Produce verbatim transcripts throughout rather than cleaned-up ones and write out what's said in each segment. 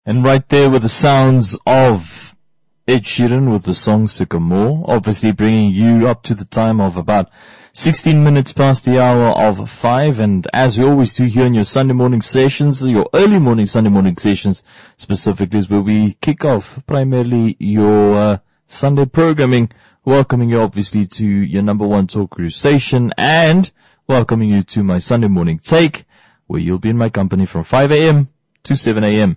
And right there with the sounds of Ed Sheeran with the song Sycamore, obviously bringing you up to the time of about sixteen minutes past the hour of five. And as we always do here in your Sunday morning sessions, your early morning Sunday morning sessions specifically, is where we kick off primarily your uh, Sunday programming, welcoming you obviously to your number one talk radio station and welcoming you to my Sunday morning take, where you'll be in my company from five a.m. to seven a.m.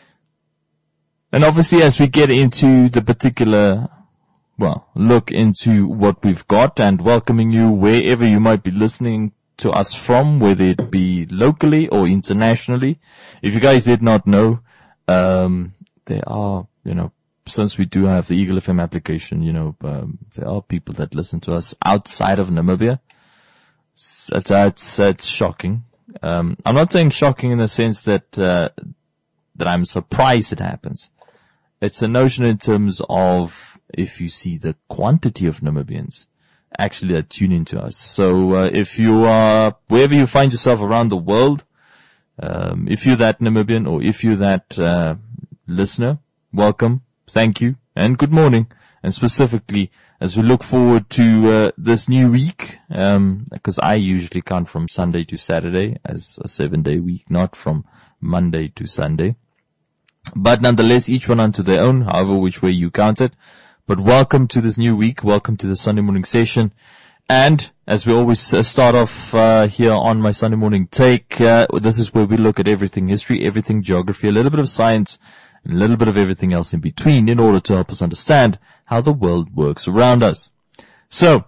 And obviously, as we get into the particular, well, look into what we've got and welcoming you wherever you might be listening to us from, whether it be locally or internationally. If you guys did not know, um, there are, you know, since we do have the Eagle F M application, you know, um, there are people that listen to us outside of Namibia. It's, it's, it's shocking. Um, I'm not saying shocking in the sense that, uh, that I'm surprised it happens. It's a notion in terms of if you see the quantity of Namibians actually that tune into us. So, uh, if you are, wherever you find yourself around the world, um, if you're that Namibian or if you're that, uh, listener, welcome, thank you, and good morning. And specifically, as we look forward to, uh, this new week, um, because I usually count from Sunday to Saturday as a seven day week, not from Monday to Sunday. But nonetheless, each one unto their own, however which way you count it. But welcome to this new week. Welcome to the Sunday morning session. And as we always uh, start off uh, here on my Sunday morning take, uh, this is where we look at everything history, everything geography, a little bit of science, and a little bit of everything else in between in order to help us understand how the world works around us. So,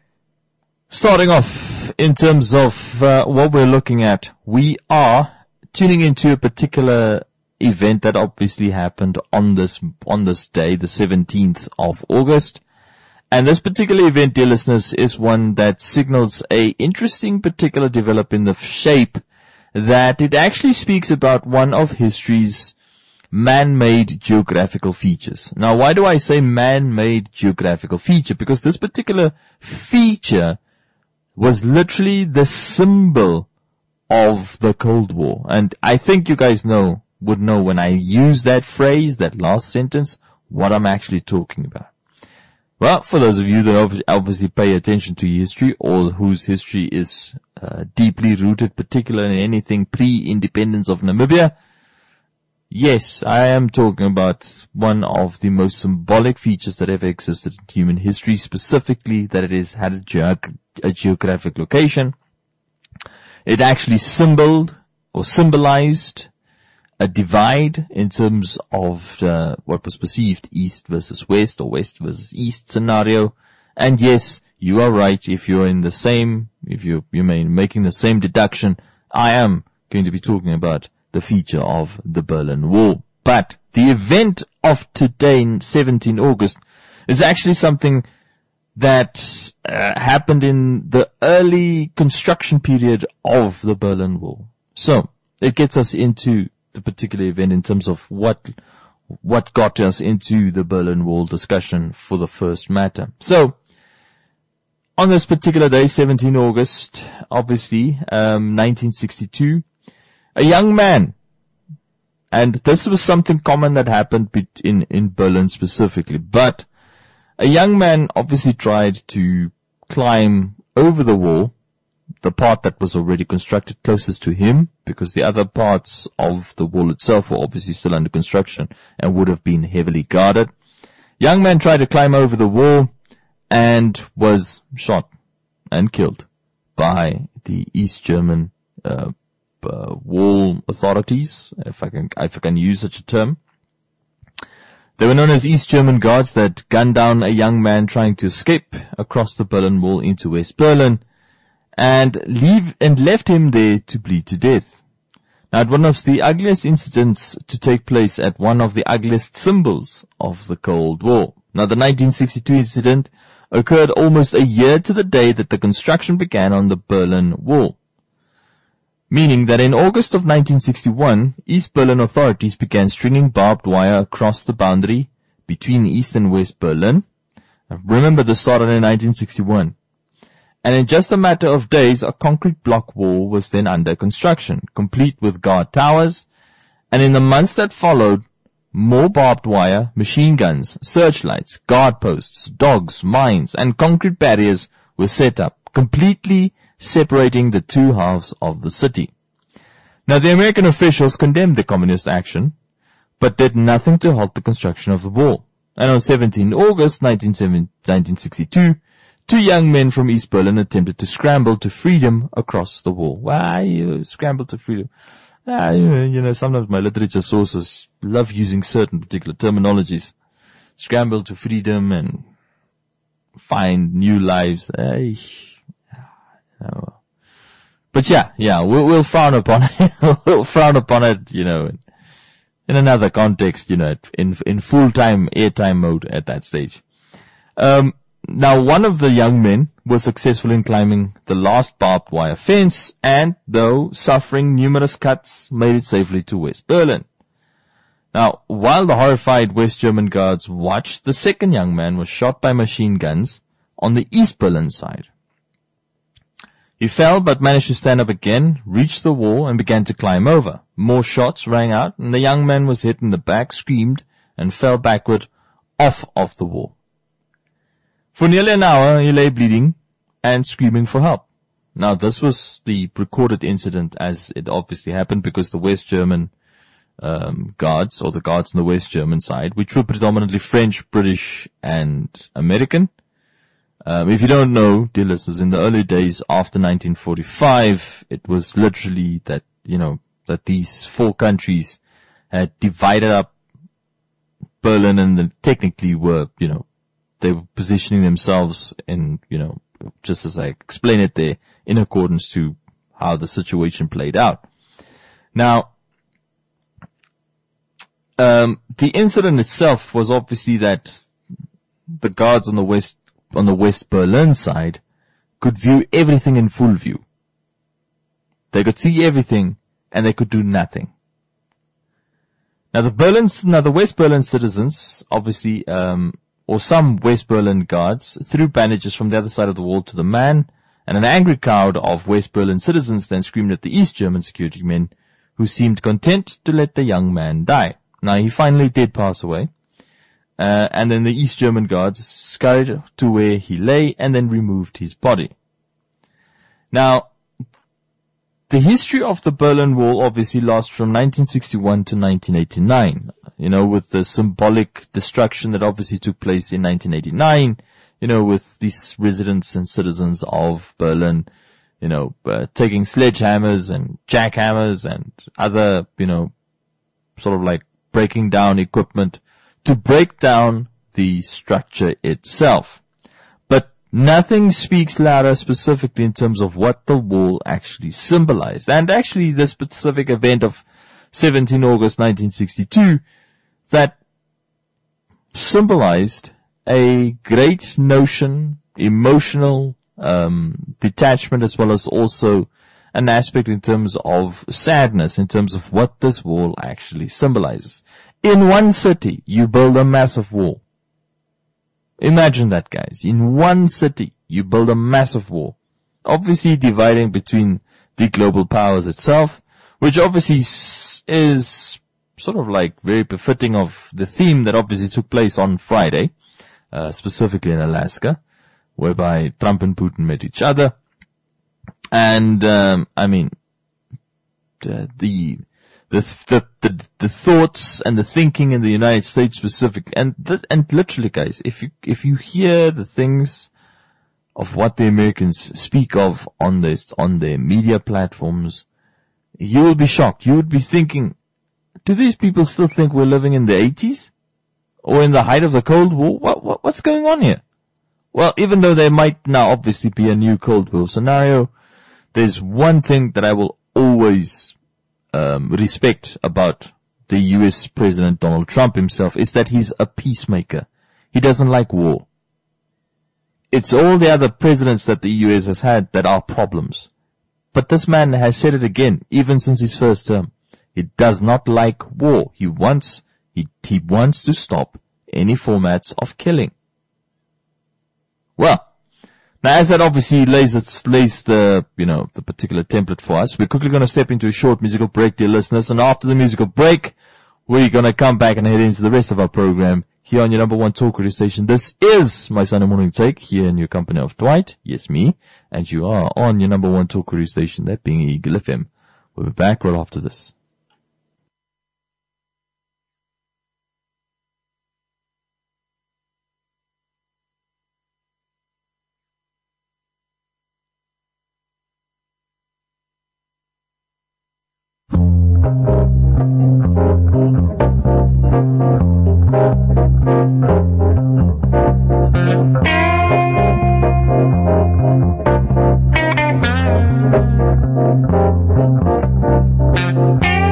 starting off in terms of uh, what we're looking at, we are tuning into a particular event that obviously happened on this, on this day, the seventeenth of August. And this particular event, dear listeners, is one that signals a interesting particular development in the shape that it actually speaks about one of history's man-made geographical features. Now, why do I say man-made geographical feature? Because this particular feature was literally the symbol of the Cold War. And I think you guys know would know when I use that phrase, that last sentence, what I'm actually talking about. Well, for those of you that obviously pay attention to history or whose history is uh, deeply rooted, particularly in anything pre-independence of Namibia, yes, I am talking about one of the most symbolic features that ever existed in human history, specifically that it is had a, geog- a geographic location. It actually symboled or symbolized a divide in terms of uh, what was perceived east versus west or west versus east scenario. And yes, you are right. If you're in the same, if you you may making the same deduction, I am going to be talking about the feature of the Berlin Wall. But the event of today, seventeenth of August, is actually something that uh, happened in the early construction period of the Berlin Wall. So it gets us into the particular event in terms of what what got us into the Berlin Wall discussion for the first matter. So, on this particular day, seventeenth of August, obviously, um, nineteen sixty-two, a young man, and this was something common that happened in, in Berlin specifically, but a young man obviously tried to climb over the wall, the part that was already constructed closest to him, because the other parts of the wall itself were obviously still under construction and would have been heavily guarded. Young man tried to climb over the wall and was shot and killed by the East German uh, uh, wall authorities, if I can, if I can use such a term. They were known as East German guards that gunned down a young man trying to escape across the Berlin Wall into West Berlin, and leave, and left him there to bleed to death. Now, one of the ugliest incidents to take place at one of the ugliest symbols of the Cold War. Now, the nineteen sixty-two incident occurred almost a year to the day that the construction began on the Berlin Wall. Meaning that in August of nineteen sixty-one, East Berlin authorities began stringing barbed wire across the boundary between East and West Berlin. Now, remember, this started in nineteen sixty-one. And in just a matter of days, a concrete block wall was then under construction, complete with guard towers And in the months that followed, more barbed wire, machine guns, searchlights, guard posts, dogs, mines, and concrete barriers were set up, completely separating the two halves of the city. Now, the American officials condemned the communist action, but did nothing to halt the construction of the wall. And on the seventeenth of August nineteen sixty-two, two young men from East Berlin attempted to scramble to freedom across the wall. Why you scramble to freedom? Ah, you know, sometimes my literature sources love using certain particular terminologies. Scramble to freedom and find new lives. Eh, oh. But yeah, yeah, we'll, we'll frown upon it. we'll frown upon it, you know, in, in another context, you know, in in full-time airtime mode at that stage. Um, now, one of the young men was successful in climbing the last barbed wire fence, and though suffering numerous cuts, made it safely to West Berlin. Now, while the horrified West German guards watched, the second young man was shot by machine guns on the East Berlin side. He fell but managed to stand up again, reached the wall, and began to climb over. More shots rang out, and the young man was hit in the back, screamed, and fell backward off of the wall. For nearly an hour, he lay bleeding and screaming for help. Now, this was the recorded incident as it obviously happened because the West German um, guards, or the guards on the West German side, which were predominantly French, British, and American. Um, if you don't know, dear listeners, in the early days after nineteen forty-five, it was literally that, you know, that these four countries had divided up Berlin and then technically were, you know, they were positioning themselves in, you know, just as I explain it there, in accordance to how the situation played out. Now, um, the incident itself was obviously that the guards on the west, on the West Berlin side could view everything in full view. They could see everything and they could do nothing. Now the Berlin, now the West Berlin citizens, obviously, um, or some West Berlin guards threw bandages from the other side of the wall to the man, and an angry crowd of West Berlin citizens then screamed at the East German security men, who seemed content to let the young man die. Now he finally did pass away. Uh, and then the East German guards scurried to where he lay and then removed his body. Now, the history of the Berlin Wall obviously lasts from nineteen sixty-one to nineteen eighty-nine. You know, with the symbolic destruction that obviously took place in nineteen eighty-nine, you know, with these residents and citizens of Berlin, you know, uh, taking sledgehammers and jackhammers and other, you know, sort of like breaking down equipment to break down the structure itself. But nothing speaks louder specifically in terms of what the wall actually symbolized. And actually the specific event of seventeenth of August nineteen sixty-two that symbolized a great notion, emotional um, detachment, as well as also an aspect in terms of sadness, in terms of what this wall actually symbolizes. In one city, you build a massive wall. Imagine that, guys. In one city, you build a massive wall. Obviously dividing between the global powers itself, which obviously is sort of like very befitting of the theme that obviously took place on Friday, uh, specifically in Alaska, whereby Trump and Putin met each other. And, um, I mean, the, the, the, the, the, the thoughts and the thinking in the United States specifically, and, th- and literally, guys, if you, if you hear the things of what the Americans speak of on this, on their media platforms, you will be shocked. You would be thinking, do these people still think we're living in the eighties? Or in the height of the Cold War? What, what, what's going on here? Well, even though there might now obviously be a new Cold War scenario, there's one thing that I will always um, respect about the U S President Donald Trump himself, is that he's a peacemaker. He doesn't like war. It's all the other presidents that the U S has had that are problems. But this man has said it again, even since his first term. He does not like war. He wants, he, he wants to stop any formats of killing. Well, Now, as that obviously lays, it, lays the, you know, the particular template for us, we're quickly going to step into a short musical break, dear listeners. And after the musical break, we're going to come back and head into the rest of our program here on your number one talk radio station. This is my Sunday morning take here in your company of Dwight. Yes, me. And you are on your number one talk radio station, that being Eagle F M. We'll be back right after this. Thank you.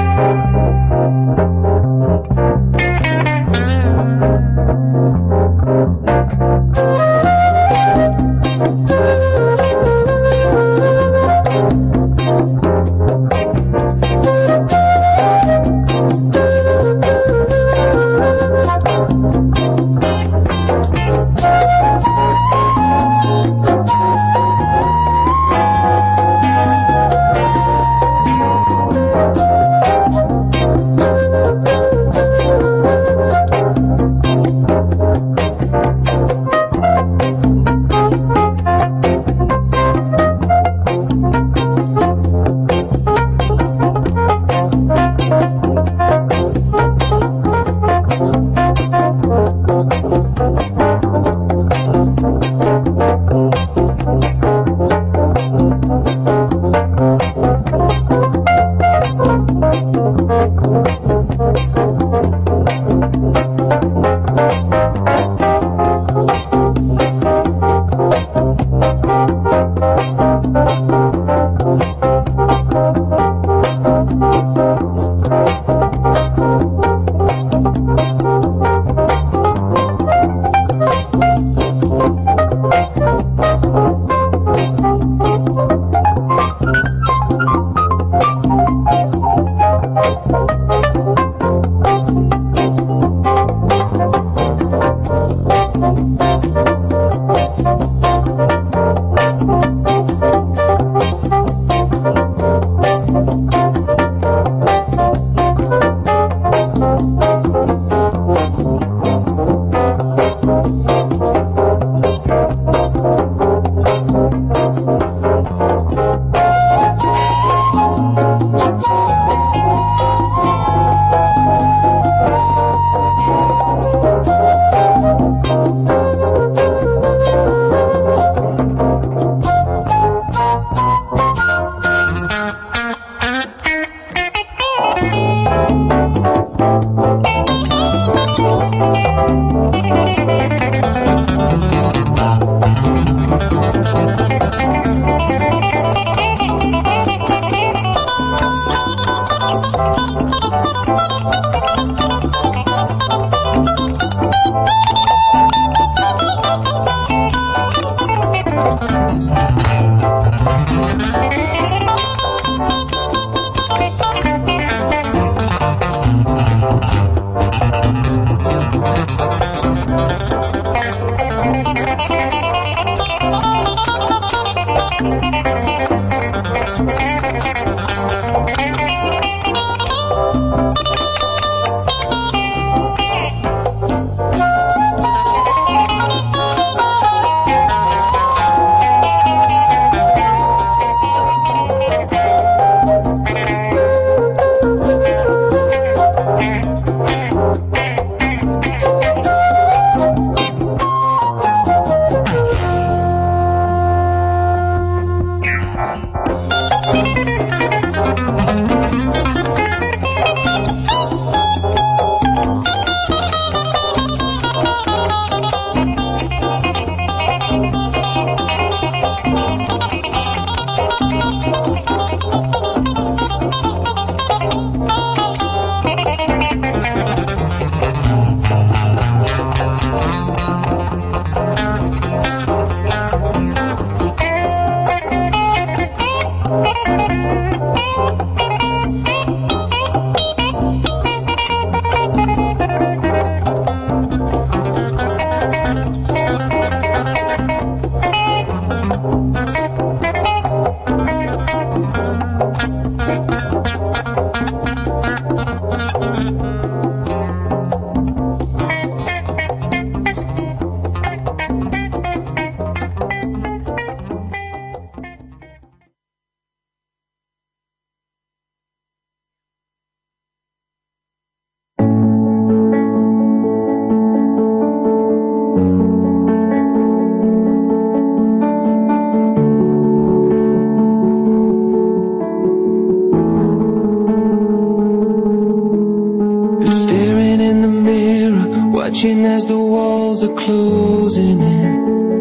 in the mirror, watching as the walls are closing in.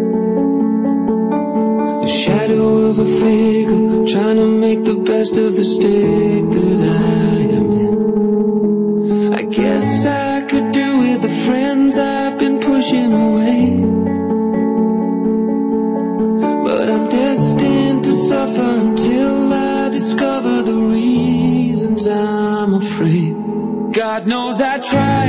The shadow of a figure, trying to make the best of the state that I am in. I guess I could do with the friends I've been pushing away, but I'm destined to suffer until I discover the reasons I'm afraid. God knows I try,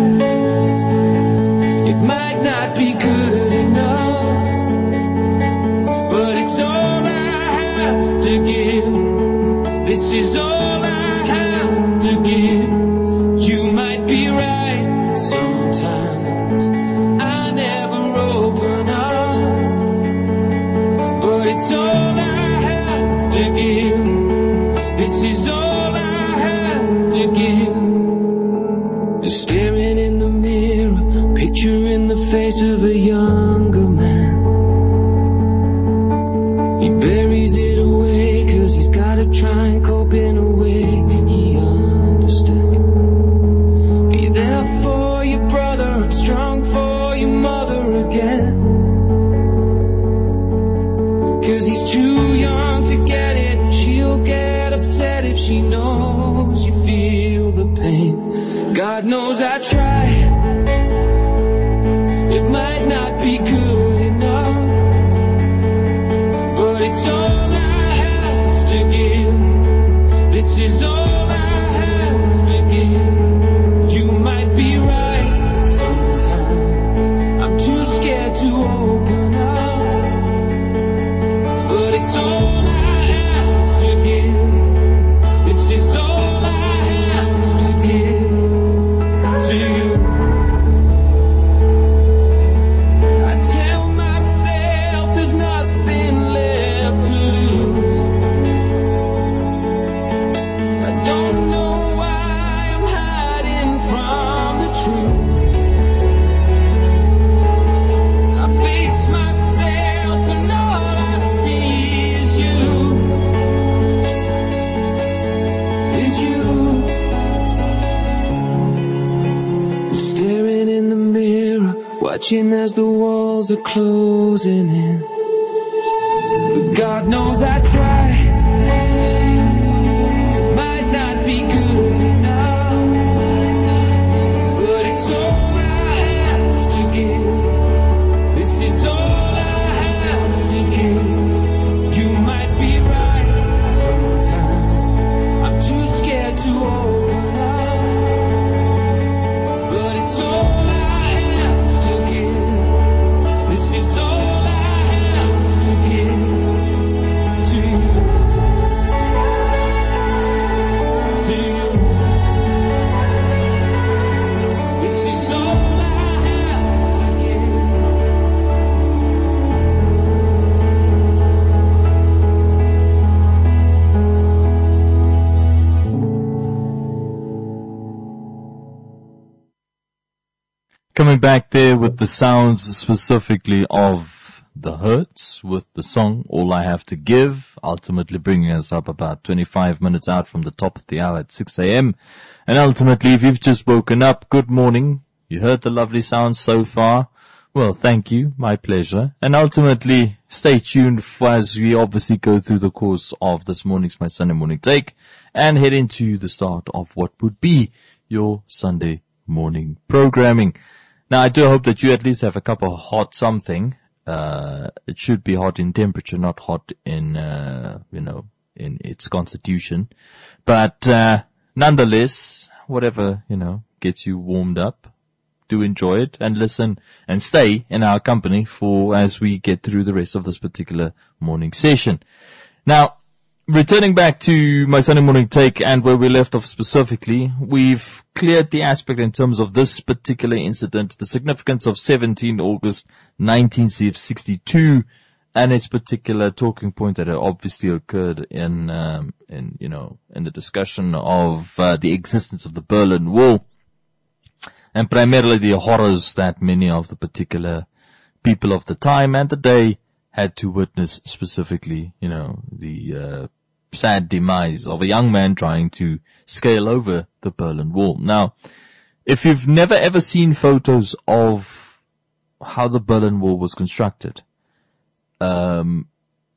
it might not be good enough, but it's all I have to give. This is all I have to give. You might be right sometimes, I never open up, but it's all I have to give. This is all I have to give. Staring in the mirror, picturing the face of a younger man. He buries it away, cause he's gotta try and cope in a way he understands. Be there for your brother, I'm strong for your mother again. Cause he's too young to get it, and she'll get upset if she knows you feel the pain. God knows I try, it might not be good enough, but it's all I have to give. This is all I have to give. You might be right sometimes, I'm too scared to open up, but it's all I have to give. This is all I have to give to you. I tell myself there's nothing left to lose. I don't know why I'm hiding from the truth. I face myself and all I see is you, is you. Staring in the mirror, watching as the walls are closing in. But God knows I try, might not be good enough, but it's all I have to give. This is all I have to give. You might be right sometimes, I'm too scared to open up, but it's all I have to give. This is all I have to give to you, to you. This is all I have to give. Coming back there with the sounds specifically of The Hurts with the song All I Have to Give, ultimately bringing us up about twenty-five minutes out from the top of the hour at six a.m. And ultimately, if you've just woken up, good morning. You heard the lovely sounds so far. Well, thank you. My pleasure. And ultimately, stay tuned for as we obviously go through the course of this morning's My Sunday Morning Take and head into the start of what would be your Sunday morning programming. Now, I do hope that you at least have a cup of hot something. Uh, it should be hot in temperature, not hot in, uh, you know, in its constitution. But, uh, nonetheless, whatever, you know, gets you warmed up, do enjoy it and listen and stay in our company for as we get through the rest of this particular morning session. Now, returning back to my Sunday morning take and where we left off specifically, we've cleared the aspect in terms of this particular incident, the significance of seventeenth of August nineteen sixty-two, and its particular talking point that obviously occurred in, um, in you know, in the discussion of uh, the existence of the Berlin Wall, and primarily the horrors that many of the particular people of the time and the day had to witness, specifically, you know, the uh, sad demise of a young man trying to scale over the Berlin Wall. Now, if you've never ever seen photos of how the Berlin Wall was constructed, um,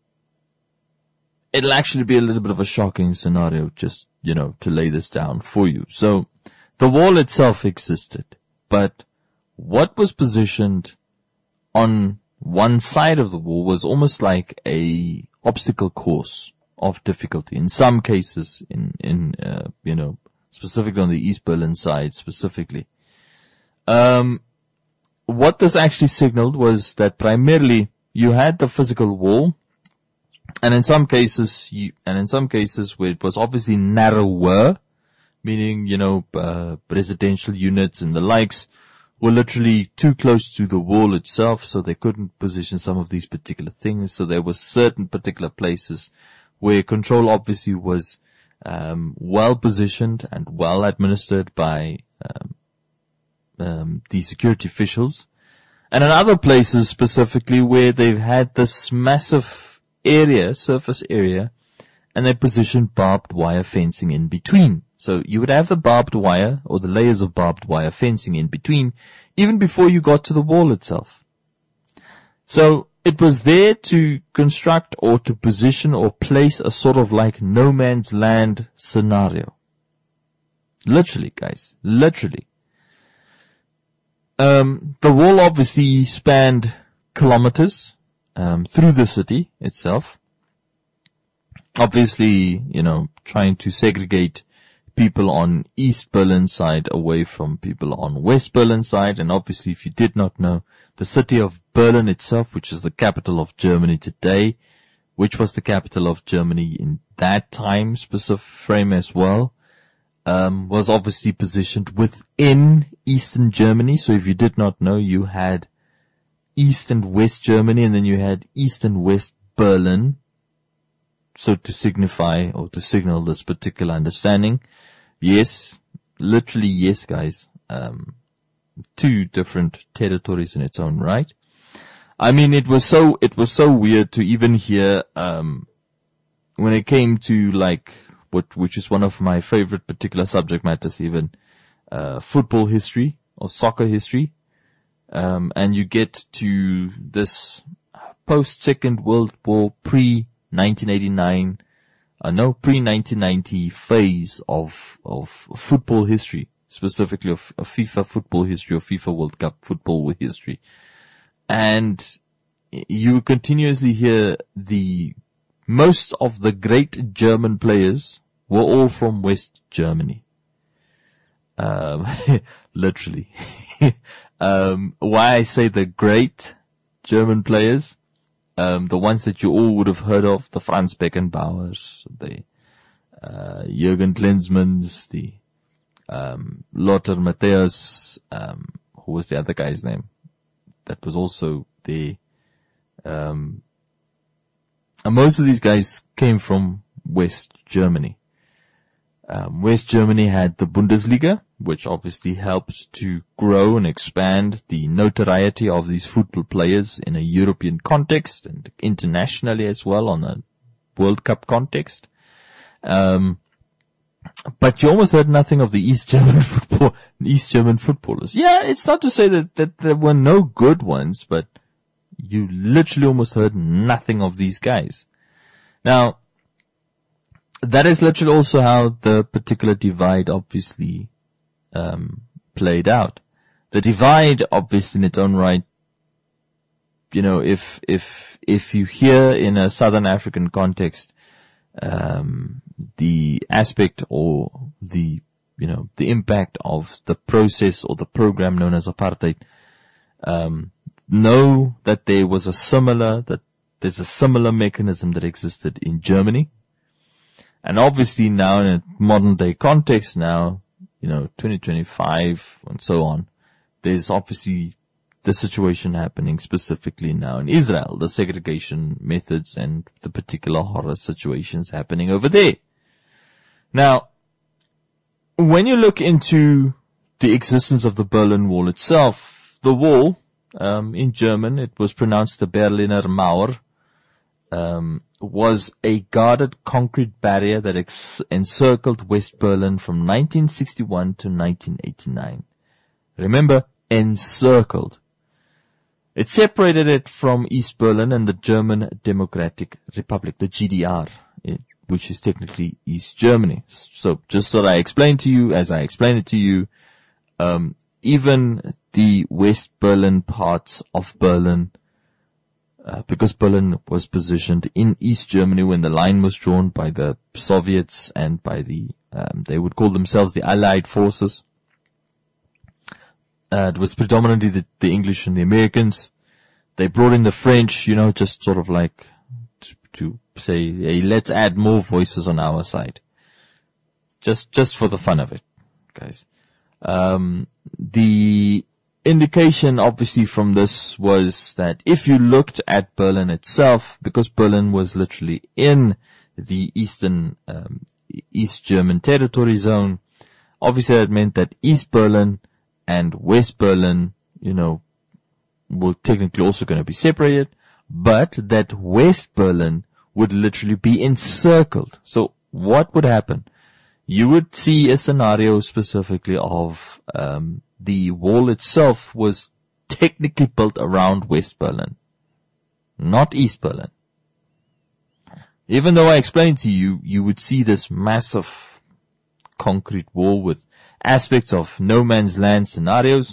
it'll actually be a little bit of a shocking scenario, just, you know, to lay this down for you. So, the wall itself existed, but what was positioned on one side of the wall was almost like a obstacle course of difficulty. In some cases, in, in, uh, you know, specifically on the East Berlin side specifically. Um, what this actually signaled was that primarily you had the physical wall, and in some cases, you, and in some cases where it was obviously narrower, meaning, you know, uh, residential units and the likes were literally too close to the wall itself, so they couldn't position some of these particular things. So there were certain particular places where control obviously was um, well positioned and well administered by um, um, the security officials, and in other places specifically where they've had this massive area, surface area, and they positioned barbed wire fencing in between. So you would have the barbed wire or the layers of barbed wire fencing in between, even before you got to the wall itself. So it was there to construct or to position or place a sort of like no man's land scenario. Literally, guys. Literally. Um, the wall obviously spanned kilometers um, through the city itself. Obviously, you know, trying to segregate people on East Berlin side away from people on West Berlin side. And obviously, if you did not know, the city of Berlin itself, which is the capital of Germany today, which was the capital of Germany in that time specific frame as well, um, was obviously positioned within Eastern Germany. So if you did not know, you had East and West Germany, and then you had East and West Berlin. So to signify or to signal this particular understanding, yes, literally yes, guys, um, two different territories in its own right. I mean, it was so, it was so weird to even hear, um, when it came to like, what, which is one of my favorite particular subject matters even, uh, football history or soccer history. Um, and you get to this post Second World War pre nineteen eighty-nine, uh, no, pre nineteen ninety phase of, of football history, specifically of, of FIFA football history or FIFA World Cup football history. And you continuously hear the, most of the great German players were all from West Germany. Um, literally. um, why I say the great German players, Um, the ones that you all would have heard of, the Franz Beckenbauers, the, uh, Jürgen Klinsmanns, the, um, Lothar Matthäus, um, who was the other guy's name? That was also the, um, and most of these guys came from West Germany. Um, West Germany had the Bundesliga, which obviously helped to grow and expand the notoriety of these football players in a European context and internationally as well on a World Cup context. Um, but you almost heard nothing of the East German football, East German footballers. Yeah, it's not to say that, that there were no good ones, but you literally almost heard nothing of these guys. Now, that is literally also how the particular divide obviously um played out. The divide obviously in its own right, you know, if if if you hear in a Southern African context um the aspect or the, you know, the impact of the process or the program known as apartheid, um know that there was a similar that there's a similar mechanism that existed in Germany. And obviously now in a modern day context now, you know, twenty twenty-five and so on, there's obviously the situation happening specifically now in Israel, the segregation methods and the particular horror situations happening over there. Now, when you look into the existence of the Berlin Wall itself, the wall, um, in German, it was pronounced the Berliner Mauer, um, was a guarded concrete barrier that ex- encircled West Berlin from nineteen sixty-one to nineteen eighty-nine. Remember, encircled. It separated it from East Berlin and the German Democratic Republic, the G D R, which is technically East Germany. So just so that I explained to you, as I explained it to you, um, even the West Berlin parts of Berlin, uh, because Berlin was positioned in East Germany when the line was drawn by the Soviets and by the, um, they would call themselves the Allied forces. Uh, it was predominantly the, the English and the Americans. They brought in the French, you know, just sort of like to, to say, hey, let's add more voices on our side. Just, just for the fun of it, guys. Um, the indication obviously from this was that if you looked at Berlin itself, because Berlin was literally in the eastern, um, East German territory zone, obviously that meant that East Berlin and West Berlin, you know, were technically also going to be separated, but that West Berlin would literally be encircled. So what would happen? You would see a scenario specifically of um, the wall itself was technically built around West Berlin, not East Berlin. Even though I explained to you, you would see this massive concrete wall with aspects of no man's land scenarios.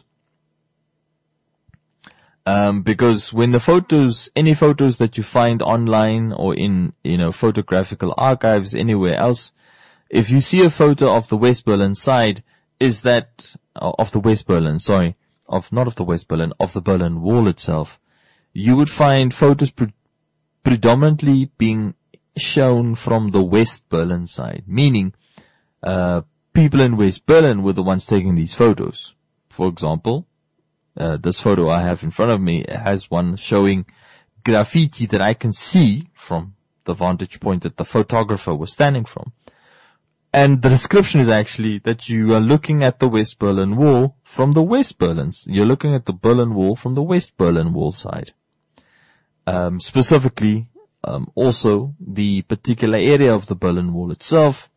Um, because when the photos, any photos that you find online or in, you know, photographical archives anywhere else, if you see a photo of the West Berlin side, is that, of the West Berlin, sorry, of, not of the West Berlin, of the Berlin Wall itself, you would find photos pre- predominantly being shown from the West Berlin side, meaning, uh, people in West Berlin were the ones taking these photos. For example, uh, this photo I have in front of me has one showing graffiti that I can see from the vantage point that the photographer was standing from. And the description is actually that you are looking at the West Berlin Wall from the West Berlin. You're looking at the Berlin Wall from the West Berlin Wall side. Um, specifically, um, also the particular area of the Berlin Wall itself,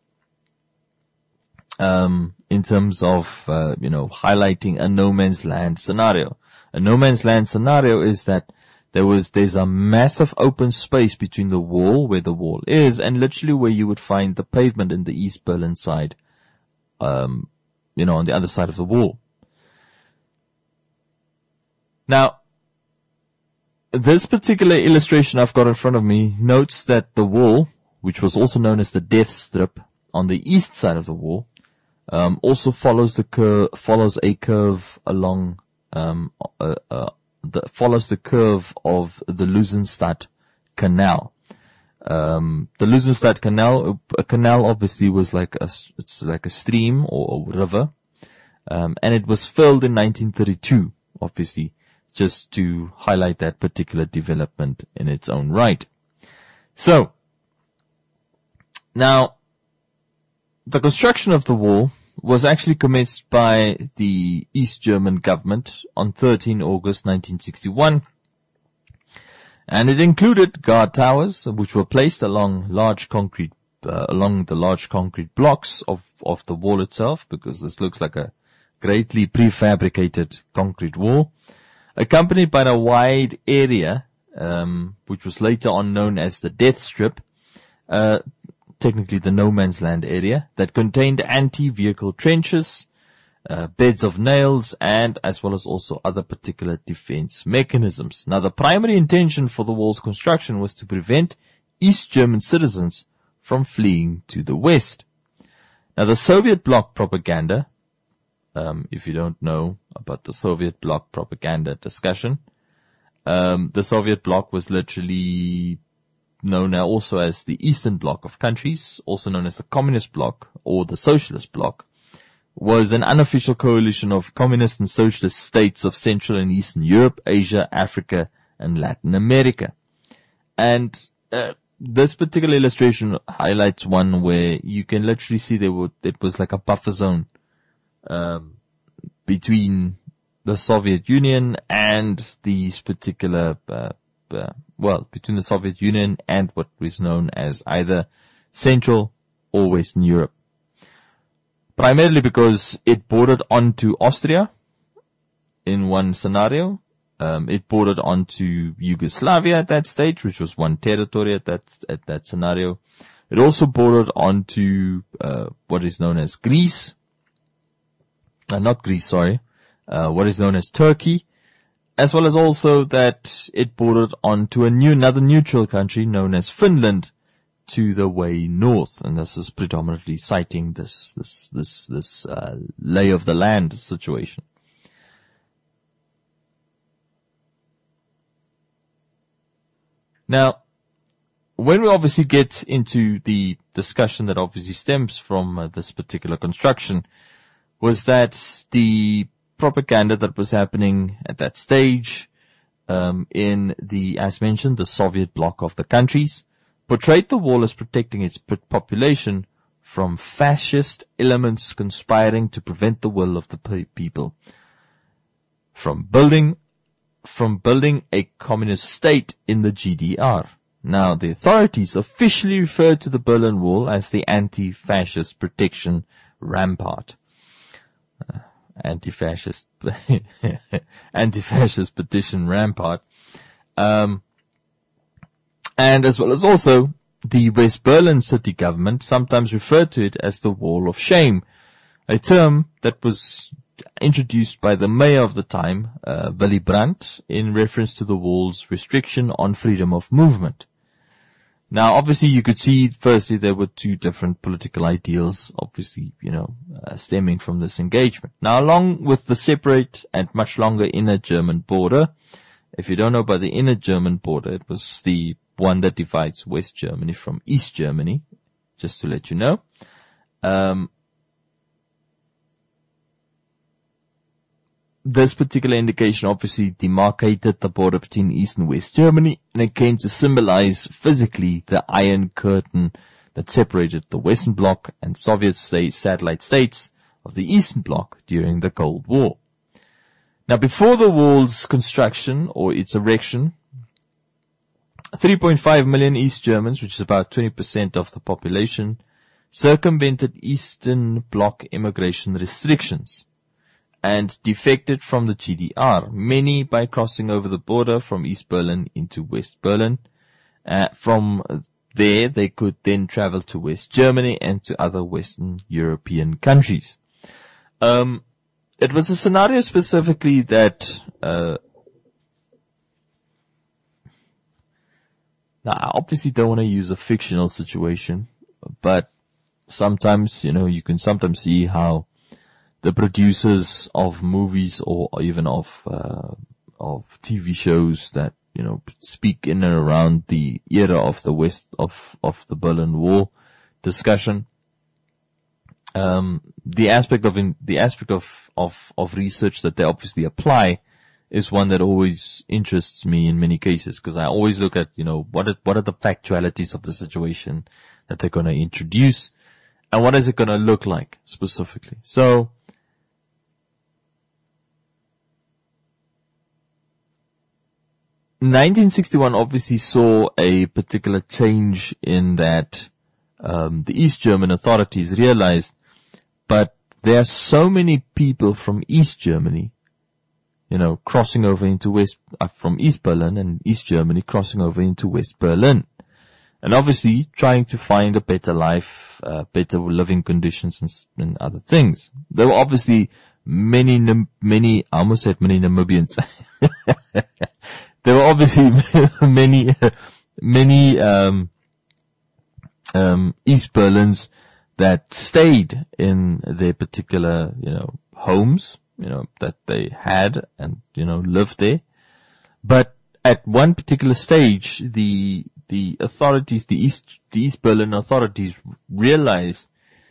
um, in terms of, uh, you know, highlighting a no man's land scenario. A no man's land scenario is that there was, there's a massive open space between the wall, where the wall is, and literally where you would find the pavement in the East Berlin side, um, you know, on the other side of the wall. Now, this particular illustration I've got in front of me notes that the wall, which was also known as the death strip on the east side of the wall, um, also follows the curve, follows a curve along, um, uh, uh, the, follows the curve of the Lusenstadt Canal. Um, the Lusenstadt Canal, a canal obviously was like a, it's like a stream or a river, um, and it was filled in nineteen thirty-two, obviously, just to highlight that particular development in its own right. So, now, the construction of the wall was actually commenced by the East German government on thirteenth of August nineteen sixty-one, and it included guard towers which were placed along large concrete uh, along the large concrete blocks of of the wall itself, because this looks like a greatly prefabricated concrete wall, accompanied by a wide area um, which was later on known as the Death Strip, uh technically the no man's land area, that contained anti-vehicle trenches, uh, beds of nails, and as well as also other particular defense mechanisms. Now, the primary intention for the wall's construction was to prevent East German citizens from fleeing to the west. Now, the Soviet bloc propaganda, um, if you don't know about the Soviet bloc propaganda discussion, um, the Soviet bloc was literally known now also as the Eastern Bloc of countries, also known as the Communist Bloc or the Socialist Bloc, was an unofficial coalition of communist and socialist states of Central and Eastern Europe, Asia, Africa, and Latin America. And uh, this particular illustration highlights one where you can literally see there were, it was like a buffer zone um, between the Soviet Union and these particular uh, uh, well, between the Soviet Union and what was known as either Central or Western Europe. Primarily because it bordered onto Austria, in one scenario. Um, it bordered onto Yugoslavia at that stage, which was one territory at that, at that scenario. It also bordered onto, uh, what is known as Greece. Uh, not Greece, sorry. Uh, what is known as Turkey. As well as also that it bordered onto a new, another neutral country known as Finland to the way north. And this is predominantly citing this, this, this, this, uh, lay of the land situation. Now, when we obviously get into the discussion that obviously stems from uh, this particular construction, was that the propaganda that was happening at that stage um, in the, as mentioned, the Soviet bloc of the countries, portrayed the wall as protecting its population from fascist elements conspiring to prevent the will of the people from building from building a communist state in the G D R. Now, the authorities officially referred to the Berlin Wall as the anti-fascist protection rampart. Uh, anti-fascist, anti-fascist petition rampart. Um, and as well as also the West Berlin city government sometimes referred to it as the Wall of Shame, a term that was introduced by the mayor of the time, uh, Willy Brandt, in reference to the wall's restriction on freedom of movement. Now, obviously, you could see, firstly, there were two different political ideals, obviously, you know, uh, stemming from this engagement. Now, along with the separate and much longer inner German border, if you don't know about the inner German border, it was the one that divides West Germany from East Germany, just to let you know. Um, This particular indication obviously demarcated the border between East and West Germany, and it came to symbolize physically the Iron Curtain that separated the Western Bloc and Soviet state satellite states of the Eastern Bloc during the Cold War. Now, before the wall's construction or its erection, three point five million East Germans, which is about twenty percent of the population, circumvented Eastern Bloc immigration restrictions and defected from the G D R, many by crossing over the border from East Berlin into West Berlin. Uh, from there, they could then travel to West Germany and to other Western European countries. Um, it was a scenario specifically that, uh, now I obviously don't want to use a fictional situation, but sometimes, you know, you can sometimes see how the producers of movies or even of, uh, of T V shows that, you know, speak in and around the era of the West, of, of the Berlin Wall discussion. Um, the aspect of, in, the aspect of, of, of research that they obviously apply is one that always interests me in many cases, because I always look at, you know, what are, what are the factualities of the situation that they're going to introduce and what is it going to look like specifically. So, nineteen sixty-one obviously saw a particular change in that um, the East German authorities realized, but there are so many people from East Germany, you know, crossing over into West, uh, from East Berlin and East Germany crossing over into West Berlin. And obviously trying to find a better life, uh, better living conditions and, and other things. There were obviously many, many, I almost said many Namibians. There were obviously many, many, um, um, East Berlins that stayed in their particular, you know, homes, you know, that they had and, you know, lived there. But at one particular stage, the, the authorities, the East, the East Berlin authorities realized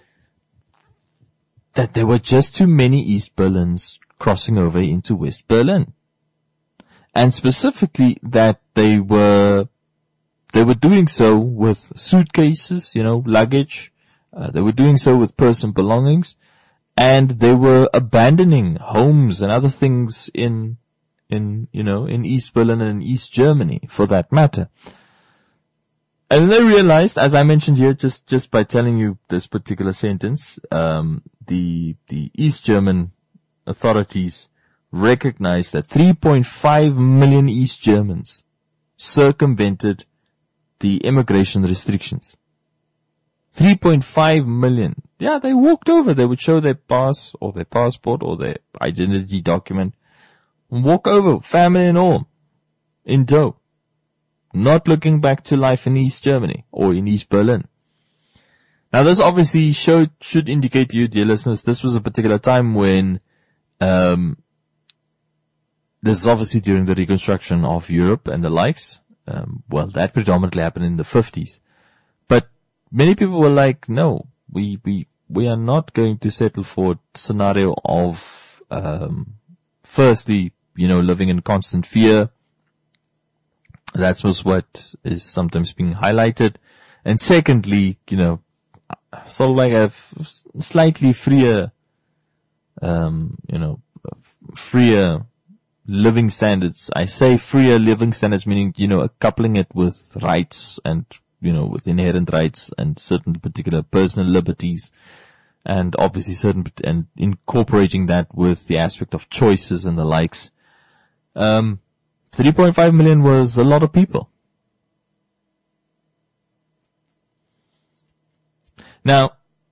that there were just too many East Berlins crossing over into West Berlin. And specifically that they were, they were doing so with suitcases, you know, luggage. Uh, they were doing so with personal belongings, and they were abandoning homes and other things in, in, you know, in East Berlin and East Germany for that matter. And they realized, as I mentioned here, just, just by telling you this particular sentence, um, the, the East German authorities recognized that three point five million East Germans circumvented the immigration restrictions. three point five million. Yeah, they walked over. They would show their pass or their passport or their identity document and walk over, family and all, in tow. Not looking back to life in East Germany or in East Berlin. Now this obviously showed, should indicate to you, dear listeners, this was a particular time when, um, this is obviously during the reconstruction of Europe and the likes. Um, well, that predominantly happened in the fifties. But many people were like, no, we, we, we are not going to settle for a scenario of, um, firstly, you know, living in constant fear. That's was what is sometimes being highlighted. And secondly, you know, sort of like a slightly freer, um, you know, freer living standards. I say freer living standards, meaning, you know, coupling it with rights and, you know, with inherent rights and certain particular personal liberties and obviously certain, and incorporating that with the aspect of choices and the likes. Um, three point five million was a lot of people. Now,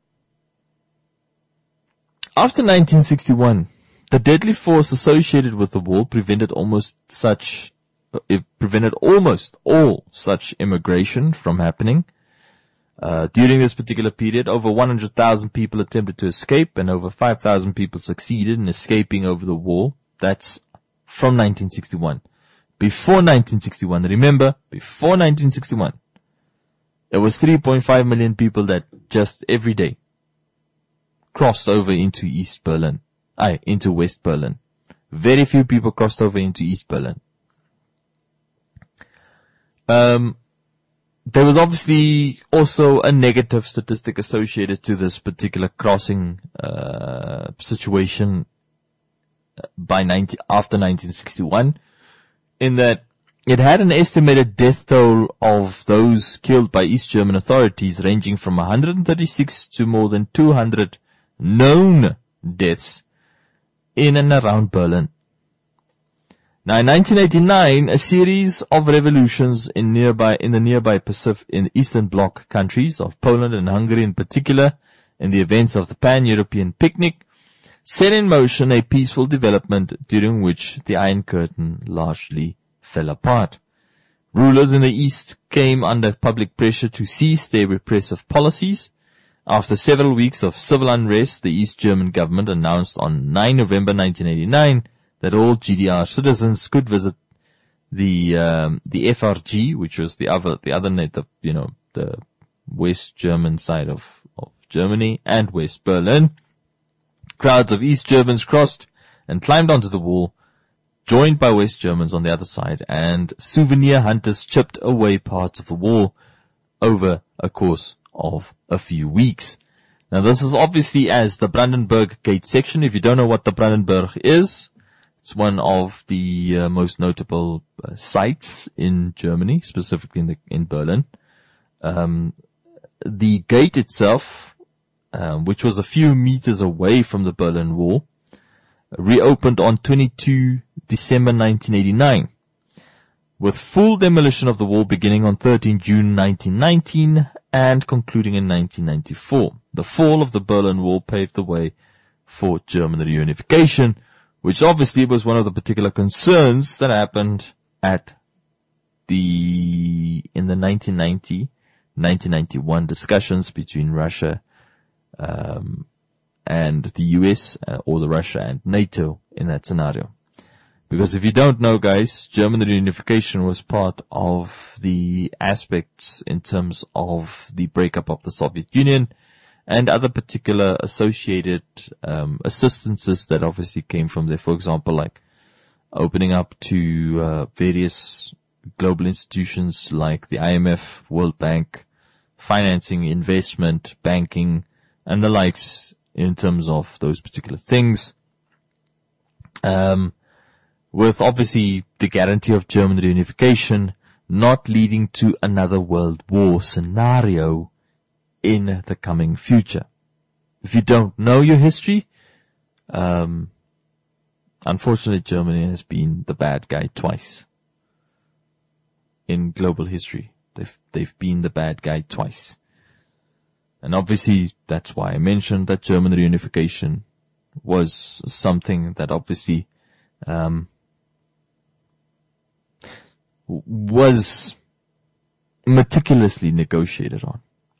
after nineteen sixty-one, the deadly force associated with the wall prevented almost such, it prevented almost all such immigration from happening. Uh, during this particular period, over one hundred thousand people attempted to escape and over five thousand people succeeded in escaping over the wall. That's from nineteen sixty-one. Before nineteen sixty-one, remember, before nineteen sixty-one, it was three point five million people that just every day crossed over into East Berlin. Aye, into West Berlin. Very few people crossed over into East Berlin. Um, there was obviously also a negative statistic associated to this particular crossing, uh, situation by ninety, after nineteen sixty-one, in that it had an estimated death toll of those killed by East German authorities ranging from one hundred thirty-six to more than two hundred known deaths in and around Berlin. Now, in nineteen eighty-nine, a series of revolutions in nearby, in the nearby Pacific, in Eastern Bloc countries of Poland and Hungary in particular, in the events of the Pan-European Picnic, set in motion a peaceful development during which the Iron Curtain largely fell apart. Rulers in the East came under public pressure to cease their repressive policies. After several weeks of civil unrest, the East German government announced on the ninth of November nineteen eighty-nine that all G D R citizens could visit the um, the F R G, which was the other the other net of, you know, the West German side of, of Germany and West Berlin. Crowds of East Germans crossed and climbed onto the wall, joined by West Germans on the other side, and souvenir hunters chipped away parts of the wall over a course of a few weeks. Now, this is obviously as the Brandenburg Gate section. If you don't know what the Brandenburg is, it's one of the uh, most notable uh, sites in Germany, specifically in the, in Berlin. Um, the gate itself, um, which was a few meters away from the Berlin Wall, reopened on the twenty-second of December nineteen eighty-nine, with full demolition of the wall beginning on the thirteenth of June nineteen nineteen and concluding in nineteen ninety-four. The fall of the Berlin Wall paved the way for German reunification, which obviously was one of the particular concerns that happened at the, in the nineteen ninety, nineteen ninety-one discussions between Russia, um, and the U S, uh, or the Russia and NATO in that scenario. Because if you don't know, guys, German reunification was part of the aspects in terms of the breakup of the Soviet Union and other particular associated um, assistances that obviously came from there. For example, like opening up to uh, various global institutions like the I M F, World Bank, financing, investment, banking, and the likes in terms of those particular things. Um, with obviously the guarantee of German reunification not leading to another world war scenario in the coming future. If you don't know your history, um, unfortunately, Germany has been the bad guy twice in global history. They've, they've been the bad guy twice. And obviously, that's why I mentioned that German reunification was something that obviously, um, was meticulously negotiated on.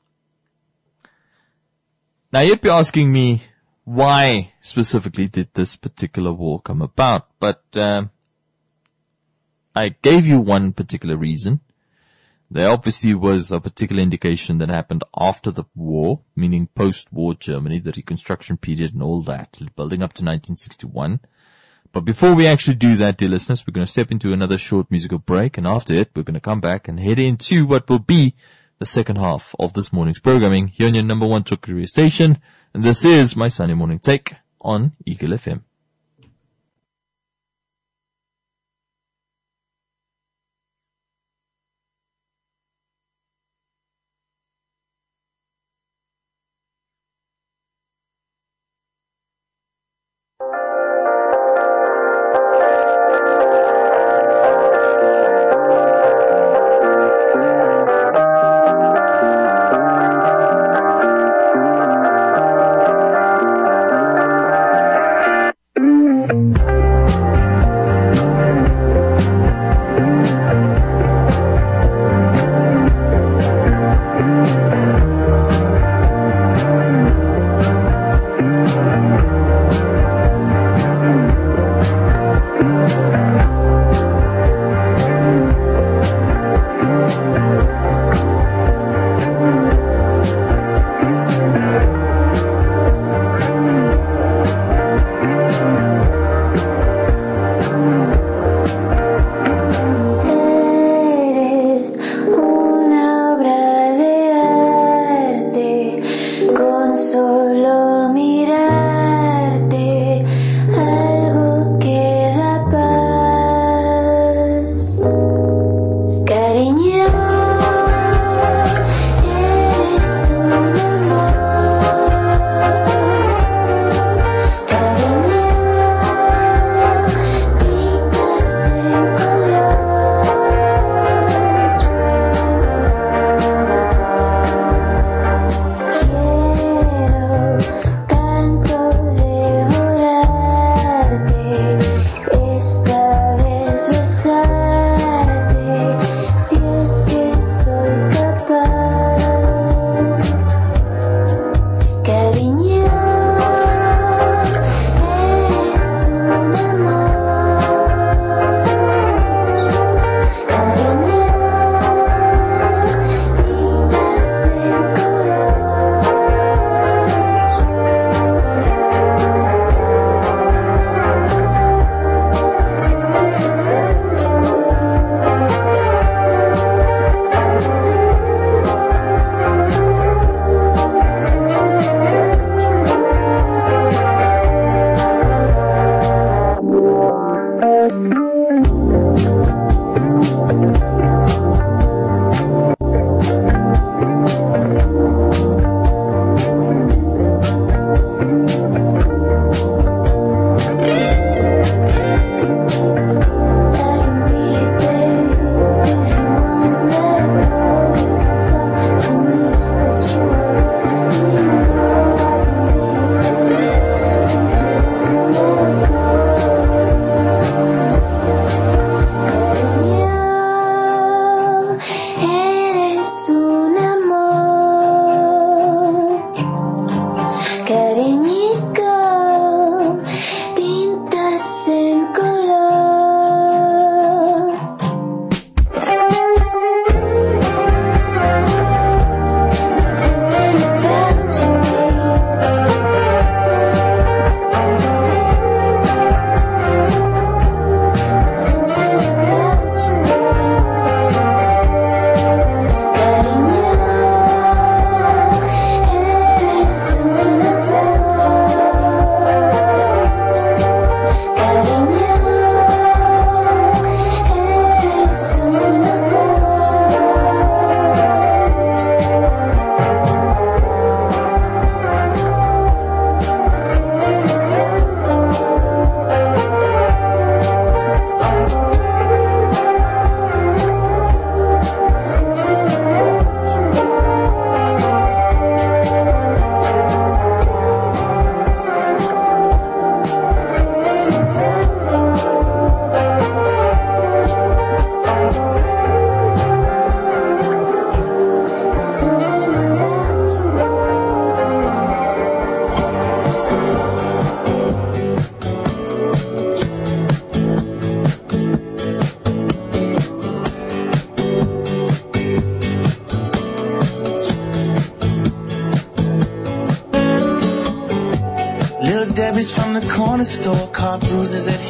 Now you'd be asking me, why specifically did this particular war come about? But um, I gave you one particular reason. There obviously was a particular indication that happened after the war, meaning post-war Germany, the reconstruction period and all that, building up to nineteen sixty-one. But before we actually do that, dear listeners, we're going to step into another short musical break, and after it, we're going to come back and head into what will be the second half of this morning's programming here on your number one talk radio station. And this is my Sunday morning take on Eagle F M.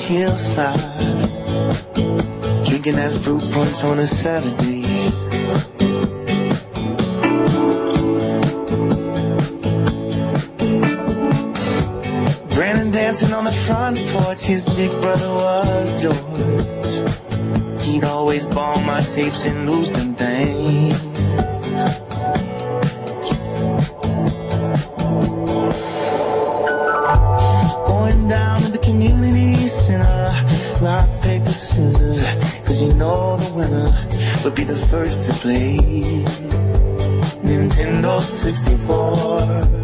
hillside, drinking that fruit punch on a Saturday. Brandon dancing on the front porch, his big brother was George. He'd always ball my tapes and lose them things. Going down to the community center, rock, paper, scissors, cause you know the winner would be the first to play Nintendo sixty-four.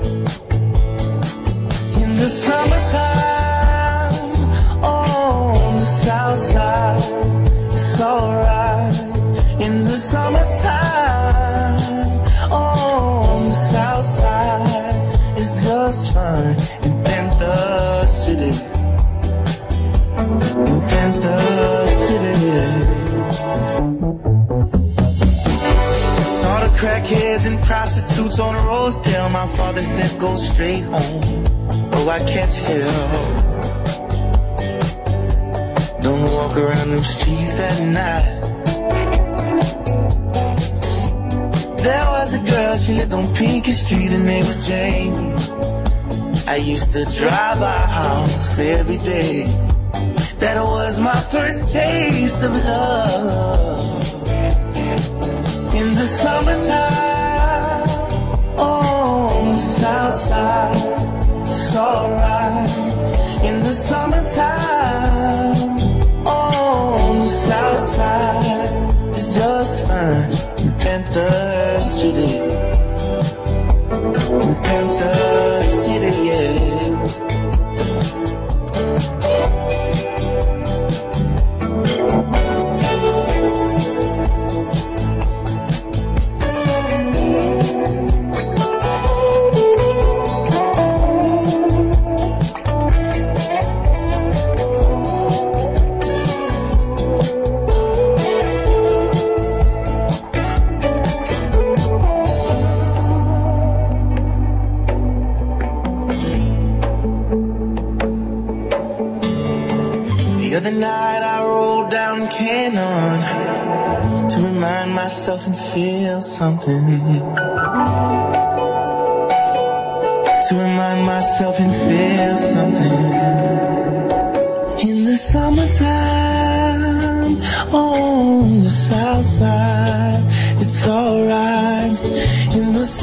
In the summertime, on the south side, it's alright. In the summertime, on the south side, it's just fine. In Panther City, in Panther City. All the crackheads and prostitutes on the Rosedale, my father said go straight home. Oh, I catch hell. Don't walk around them streets at night. There was a girl, she lived on Pinky Street, her name was Jamie. I used to drive our house every day. That was my first taste of love. In the summertime, on the south side, it's alright. In the summertime, on the south side, it's just fine. In Panther City, in Panther City, yeah. The other night I rolled down Cannon to remind myself and feel something. To remind myself and feel something. In the summertime, on the south side, it's alright. In the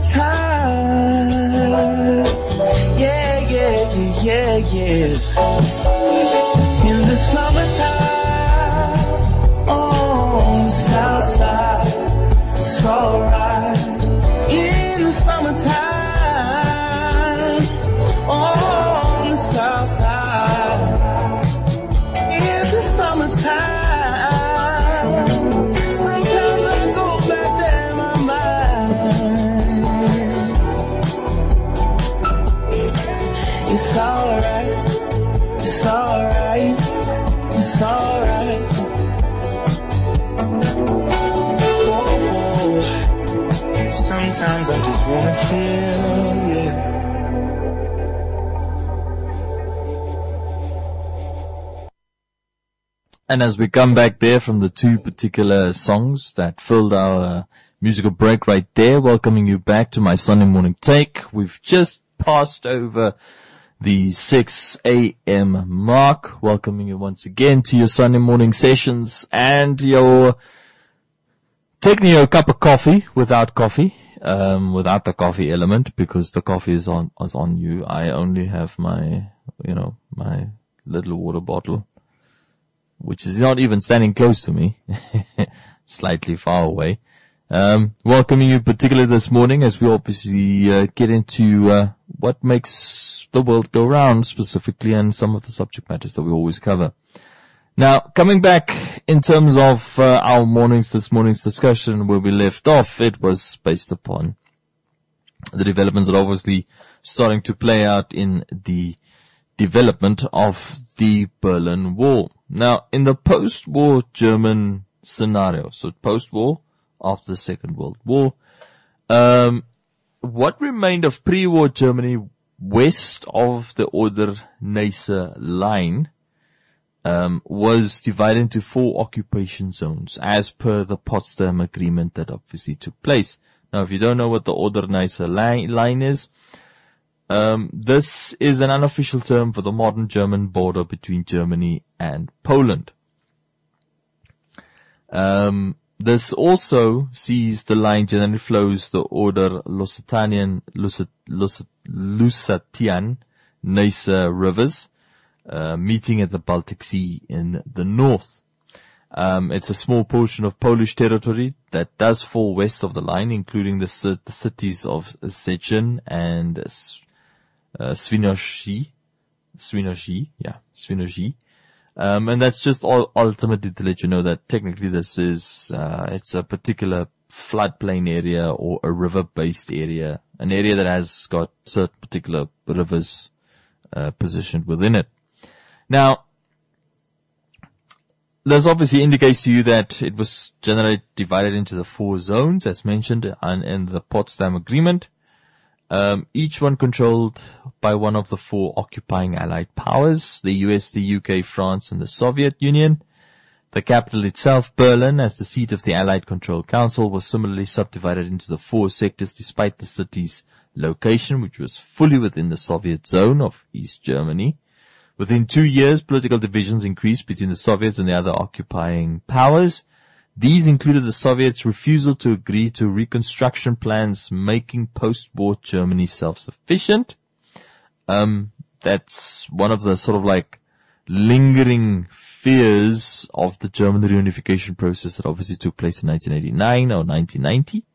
summertime, yeah, yeah, yeah, yeah, yeah. In the summertime, on the south side, it's alright. In the summertime, on the south side, in the summertime, sometimes I go back there in my mind. It's alright, it's alright. It's alright. Oh, sometimes I just wanna feel, yeah. And as we come back there from the two particular songs that filled our uh, musical break right there, welcoming you back to my Sunday morning take. We've just passed over the six a.m. mark, welcoming you once again to your Sunday morning sessions and your taking your cup of coffee without coffee, um, without the coffee element, because the coffee is on is on you. I only have my, you know, my little water bottle, which is not even standing close to me, slightly far away. Um, welcoming you particularly this morning as we obviously uh, get into uh, what makes the world go round specifically and some of the subject matters that we always cover. Now, coming back in terms of uh, our mornings, this morning's discussion where we left off, it was based upon the developments that are obviously starting to play out in the development of the Berlin Wall. Now, in the post-war German scenario, so post-war, after the Second World War, um, what remained of pre-war Germany west of the Oder-Neisse line um, was divided into four occupation zones as per the Potsdam Agreement that obviously took place. Now, if you don't know what the Oder-Neisse line, line is, um, this is an unofficial term for the modern German border between Germany and Poland. Um, this also sees the line generally flows the Oder-Lusatian, Lusat, Lusat, Lusatian Neisse rivers, uh, meeting at the Baltic Sea in the north. Um, it's a small portion of Polish territory that does fall west of the line, including the, the cities of Szczecin and uh, Świnoujście. Świnoujście, yeah, Świnoujście. Um, and that's just all, ultimately to let you know that technically this is, uh, it's a particular floodplain area or a river-based area, an area that has got certain particular rivers, uh, positioned within it. Now, this obviously indicates to you that it was generally divided into the four zones, as mentioned in, in the Potsdam Agreement. Um, each one controlled by one of the four occupying Allied powers, the U S, the U K, France, and the Soviet Union. The capital itself, Berlin, as the seat of the Allied Control Council, was similarly subdivided into the four sectors despite the city's location, which was fully within the Soviet zone of East Germany. Within two years, political divisions increased between the Soviets and the other occupying powers. These included the Soviets' refusal to agree to reconstruction plans making post-war Germany self-sufficient. Um, that's one of the sort of like lingering fears of the German reunification process that obviously took place in nineteen eighty-nine or nineteen ninety.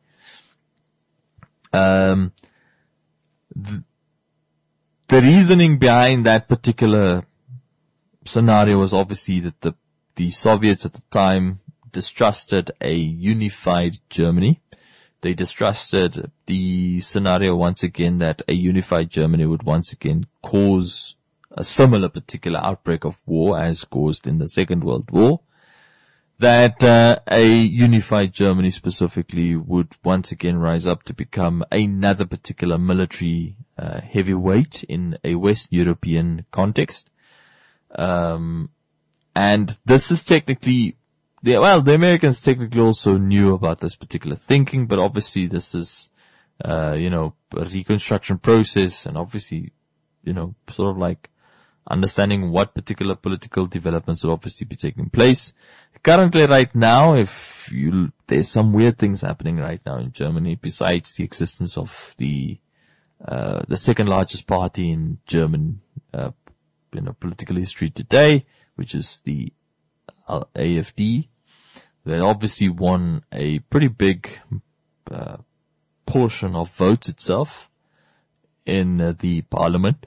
Um, th- the reasoning behind that particular scenario was obviously that the, the Soviets at the time distrusted a unified Germany. They distrusted the scenario once again that a unified Germany would once again cause a similar particular outbreak of war as caused in the Second World War. That uh, a unified Germany specifically would once again rise up to become another particular military uh, heavyweight in a West European context. Um, and this is technically The, well, the Americans technically also knew about this particular thinking, but obviously this is, uh, you know, a reconstruction process and obviously, you know, sort of like understanding what particular political developments will obviously be taking place. Currently right now, if you, there's some weird things happening right now in Germany besides the existence of the, uh, the second largest party in German, uh, you know, political history today, which is the uh, A F D. They obviously won a pretty big uh, portion of votes itself in uh, the parliament.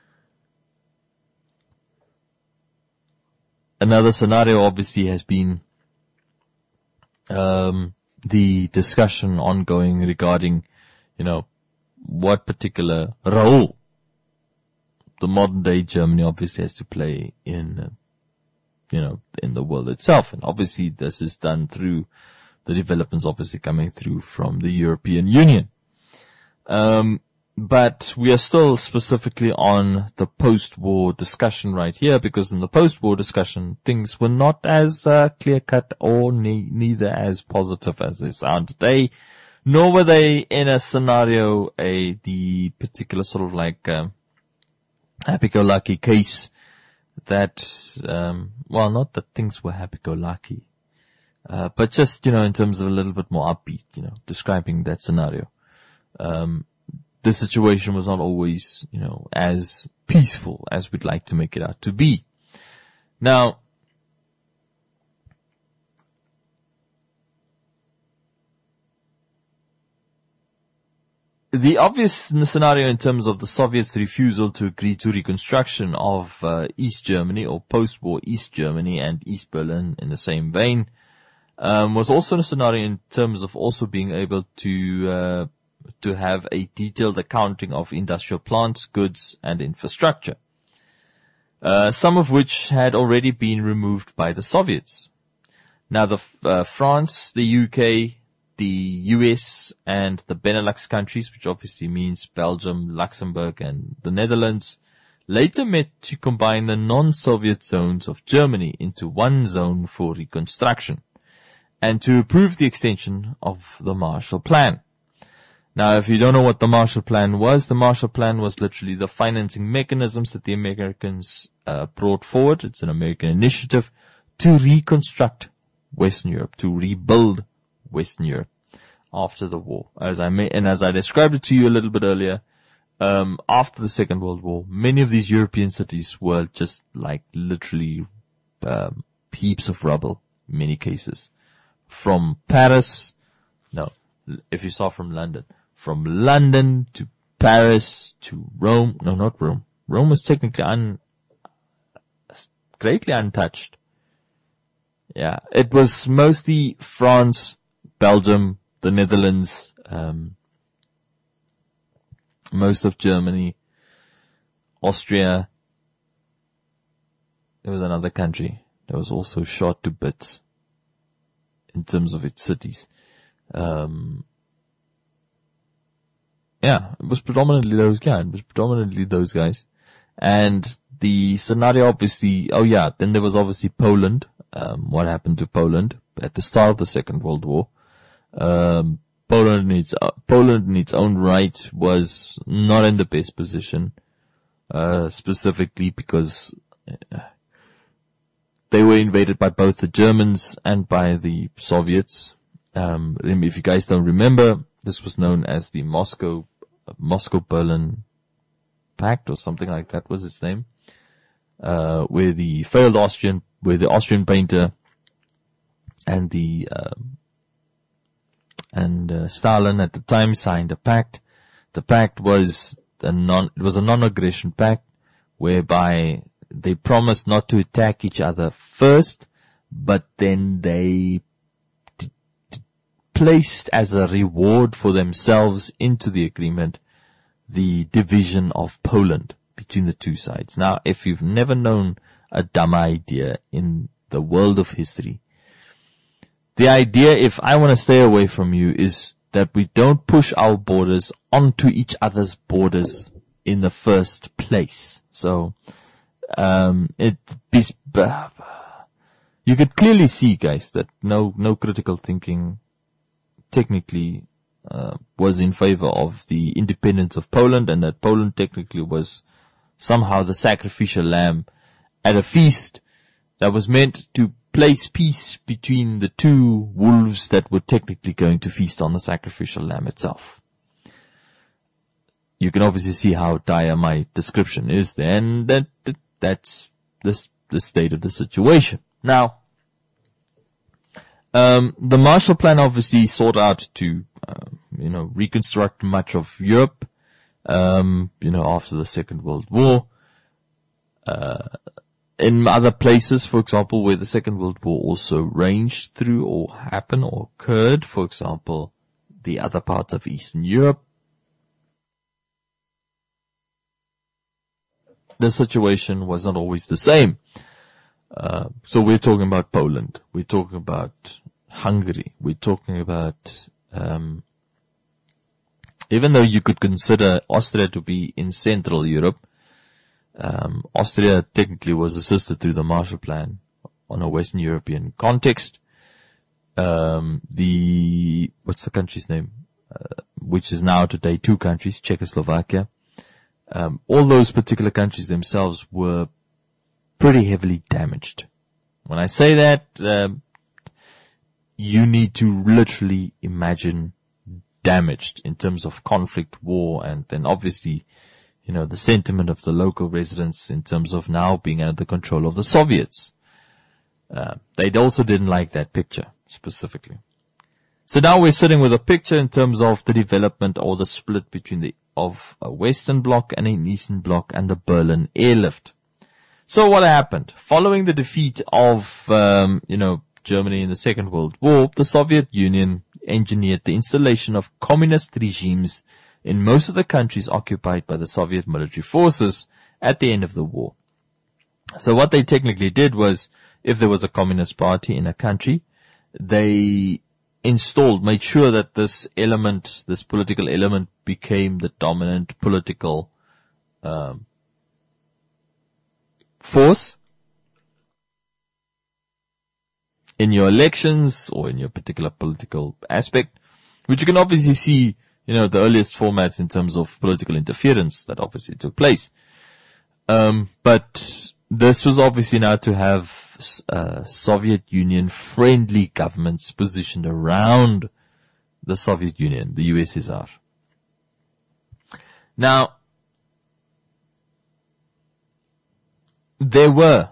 Another scenario obviously has been um, the discussion ongoing regarding, you know, what particular role the modern day Germany obviously has to play in uh, you know, in the world itself. And obviously this is done through the developments obviously coming through from the European Union. Um, but we are still specifically on the post-war discussion right here, because in the post-war discussion, things were not as uh, clear-cut or ne- neither as positive as they sound today, nor were they in a scenario, a, the particular sort of like, um, happy-go-lucky case that, um, well, not that things were happy-go-lucky, uh, but just, you know, in terms of a little bit more upbeat, you know, describing that scenario. Um, the situation was not always, you know, as peaceful as we'd like to make it out to be. Now, the obvious scenario in terms of the Soviets' refusal to agree to reconstruction of uh, East Germany or post-war East Germany and East Berlin in the same vein um, was also a scenario in terms of also being able to uh, to have a detailed accounting of industrial plants, goods, and infrastructure, uh, some of which had already been removed by the Soviets. Now, the uh, France, the U K, the U S, and the Benelux countries, which obviously means Belgium, Luxembourg, and the Netherlands, later met to combine the non-Soviet zones of Germany into one zone for reconstruction and to approve the extension of the Marshall Plan. Now, if you don't know what the Marshall Plan was, the Marshall Plan was literally the financing mechanisms that the Americans uh, brought forward. It's an American initiative to reconstruct Western Europe, to rebuild Western Europe after the war. As I may, and as I described it to you a little bit earlier, um, after the Second World War, many of these European cities were just like literally um, heaps of rubble in many cases. From Paris, no, if you saw from London, from London to Paris to Rome, no, not Rome. Rome was technically un, greatly untouched. Yeah, it was mostly France, Belgium, the Netherlands, um, most of Germany, Austria. There was another country that was also shot to bits in terms of its cities. Um, yeah, it was predominantly those guys. It was predominantly those guys. And the scenario obviously, oh yeah, then there was obviously Poland. Um, what happened to Poland at the start of the Second World War? Um, Poland in its, uh, Poland in its own right was not in the best position, uh, specifically because uh, they were invaded by both the Germans and by the Soviets. Um, if you guys don't remember, this was known as the Moscow, uh, Moscow-Berlin Pact or something like that was its name, uh, where the failed Austrian, where the Austrian painter and the, um, and uh, Stalin at the time signed a pact. The pact was a non, it was a non-aggression pact whereby they promised not to attack each other first, but then they d- d- placed as a reward for themselves into the agreement the division of Poland between the two sides. Now, if you've never known a dumb idea in the world of history, the idea, if I want to stay away from you, is that we don't push our borders onto each other's borders in the first place. So, um, it, you could clearly see, guys, that no, no critical thinking technically, uh, was in favor of the independence of Poland, and that Poland technically was somehow the sacrificial lamb at a feast that was meant to place peace between the two wolves that were technically going to feast on the sacrificial lamb itself. You can obviously see how dire my description is there, and that, that that's the, the state of the situation. Now, um, the Marshall Plan obviously sought out to, uh, you know, reconstruct much of Europe, um, you know, after the Second World War. Uh, In other places, for example, where the Second World War also ranged through or happened or occurred, for example, the other parts of Eastern Europe, the situation was not always the same. Uh, so we're talking about Poland, we're talking about Hungary, we're talking about, um, even though you could consider Austria to be in Central Europe, Um, Austria technically was assisted through the Marshall Plan on a Western European context. Um, the, what's the country's name? Uh, which is now today two countries, Czechoslovakia. Um, all those particular countries themselves were pretty heavily damaged. When I say that, um, you need to literally imagine damaged in terms of conflict, war, and then obviously, you know, the sentiment of the local residents in terms of now being under the control of the Soviets. Uh, they also didn't like that picture, specifically. So now we're sitting with a picture in terms of the development or the split between the, of a Western Bloc and an Eastern Bloc and the Berlin airlift. So what happened? Following the defeat of, um, you know, Germany in the Second World War, the Soviet Union engineered the installation of communist regimes in most of the countries occupied by the Soviet military forces at the end of the war. So what they technically did was, if there was a communist party in a country, they installed, made sure that this element, this political element became the dominant political, um, force in your elections or in your particular political aspect, which you can obviously see, you know, the earliest formats in terms of political interference that obviously took place. Um, but this was obviously now to have uh, Soviet Union friendly governments positioned around the Soviet Union, the U S S R. Now, there were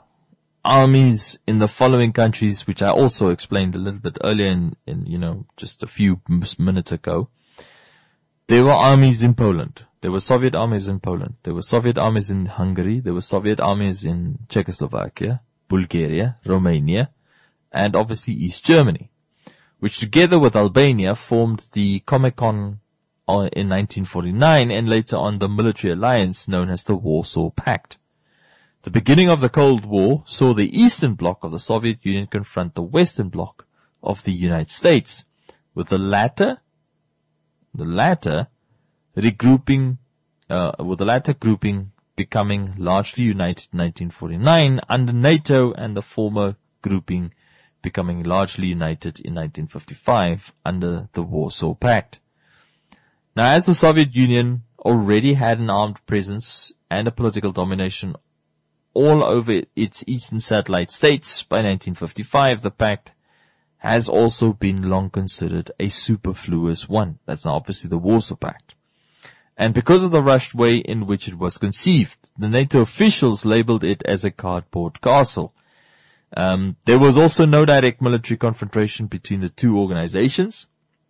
armies in the following countries, which I also explained a little bit earlier in, in you know, just a few minutes ago. There were armies in Poland. There were Soviet armies in Poland. There were Soviet armies in Hungary. There were Soviet armies in Czechoslovakia, Bulgaria, Romania, and obviously East Germany, which together with Albania formed the Comecon in nineteen forty-nine and later on the military alliance known as the Warsaw Pact. The beginning of the Cold War saw the Eastern Bloc of the Soviet Union confront the Western Bloc of the United States, with the latter, the latter regrouping, uh, with the latter grouping becoming largely united in nineteen forty-nine under NATO and the former grouping becoming largely united in nineteen fifty-five under the Warsaw Pact. Now, as the Soviet Union already had an armed presence and a political domination all over its eastern satellite states by nineteen fifty-five, the pact has also been long considered a superfluous one. That's now obviously the Warsaw Pact. And because of the rushed way in which it was conceived, the NATO officials labeled it as a cardboard castle. Um, there was also no direct military confrontation between the two organizations.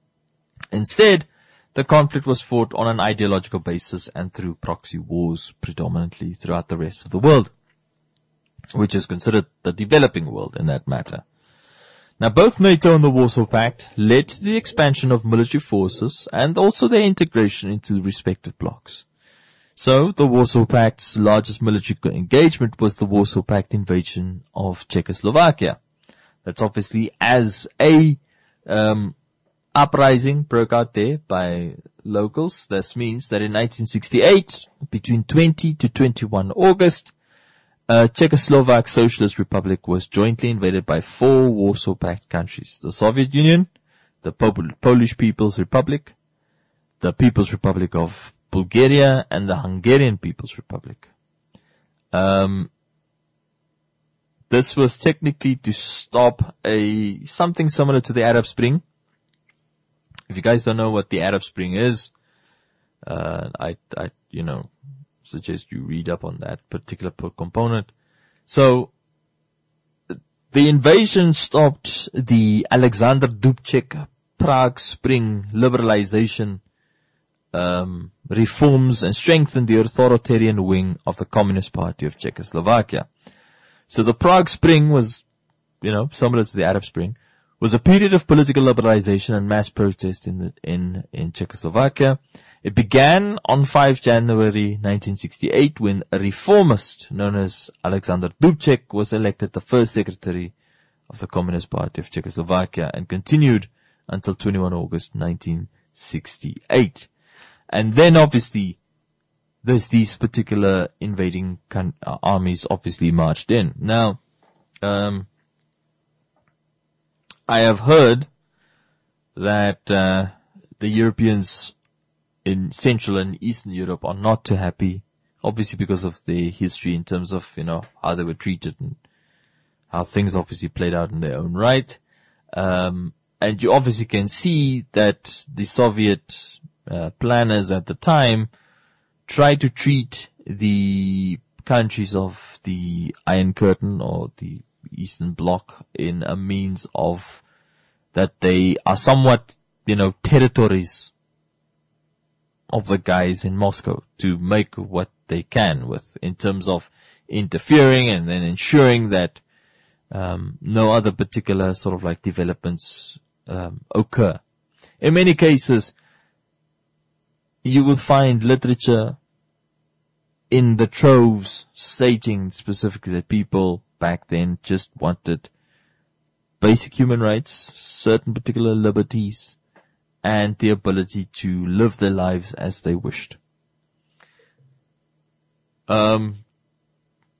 Instead, the conflict was fought on an ideological basis and through proxy wars predominantly throughout the rest of the world, which is considered the developing world in that matter. Now, both NATO and the Warsaw Pact led to the expansion of military forces and also their integration into the respective blocs. So, the Warsaw Pact's largest military engagement was the Warsaw Pact invasion of Czechoslovakia. That's obviously as a um, uprising broke out there by locals. This means that in nineteen sixty-eight, between twentieth to twenty-first of August, Uh, Czechoslovak Socialist Republic was jointly invaded by four Warsaw Pact countries: the Soviet Union, the Pol- Polish People's Republic, the People's Republic of Bulgaria, and the Hungarian People's Republic. Um, this was technically to stop a something similar to the Arab Spring. If you guys don't know what the Arab Spring is, uh, I, I, you know, suggest you read up on that particular component. So, the invasion stopped the Alexander Dubček Prague Spring liberalization um, reforms and strengthened the authoritarian wing of the Communist Party of Czechoslovakia. So the Prague Spring was, you know, similar to the Arab Spring, was a period of political liberalization and mass protest in the, in in Czechoslovakia. It began on the fifth of January nineteen sixty-eight when a reformist known as Alexander Dubček was elected the first secretary of the Communist Party of Czechoslovakia and continued until the twenty-first of August nineteen sixty-eight. And then obviously there's these particular invading con- uh, armies obviously marched in. Now, um, I have heard that uh, the Europeans in Central and Eastern Europe are not too happy, obviously because of their history in terms of, you know, how they were treated and how things obviously played out in their own right. Um, and you obviously can see that the Soviet uh, planners at the time tried to treat the countries of the Iron Curtain or the Eastern Bloc in a means of that they are somewhat, you know, territories of the guys in Moscow to make what they can with in terms of interfering and then ensuring that um, no other particular sort of like developments um, occur. In many cases, you will find literature in the troves stating specifically that people back then just wanted basic human rights, certain particular liberties, and the ability to live their lives as they wished. Um,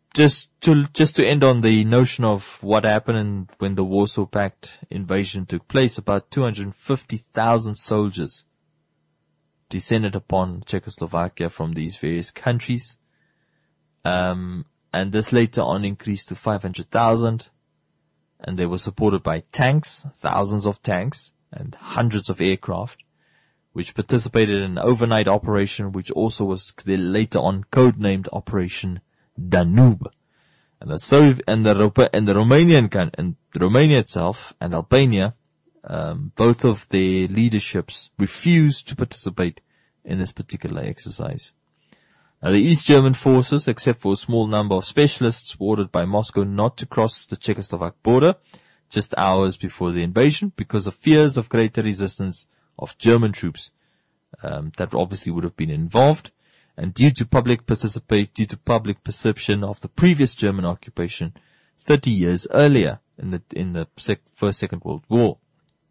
just to just to end on the notion of what happened when the Warsaw Pact invasion took place, about two hundred fifty thousand soldiers descended upon Czechoslovakia from these various countries. Um, and this later on increased to five hundred thousand. And they were supported by tanks, thousands of tanks, and hundreds of aircraft, which participated in an overnight operation, which also was later on codenamed Operation Danube. And the Soviet, and the, and the Romanian, and Romania itself and Albania, um, both of their leaderships refused to participate in this particular exercise. Now, the East German forces, except for a small number of specialists, were ordered by Moscow not to cross the Czechoslovak border just hours before the invasion because of fears of greater resistance of German troops, um, that obviously would have been involved. And due to public participate, due to public perception of the previous German occupation thirty years earlier in the, in the sec, First, Second World War.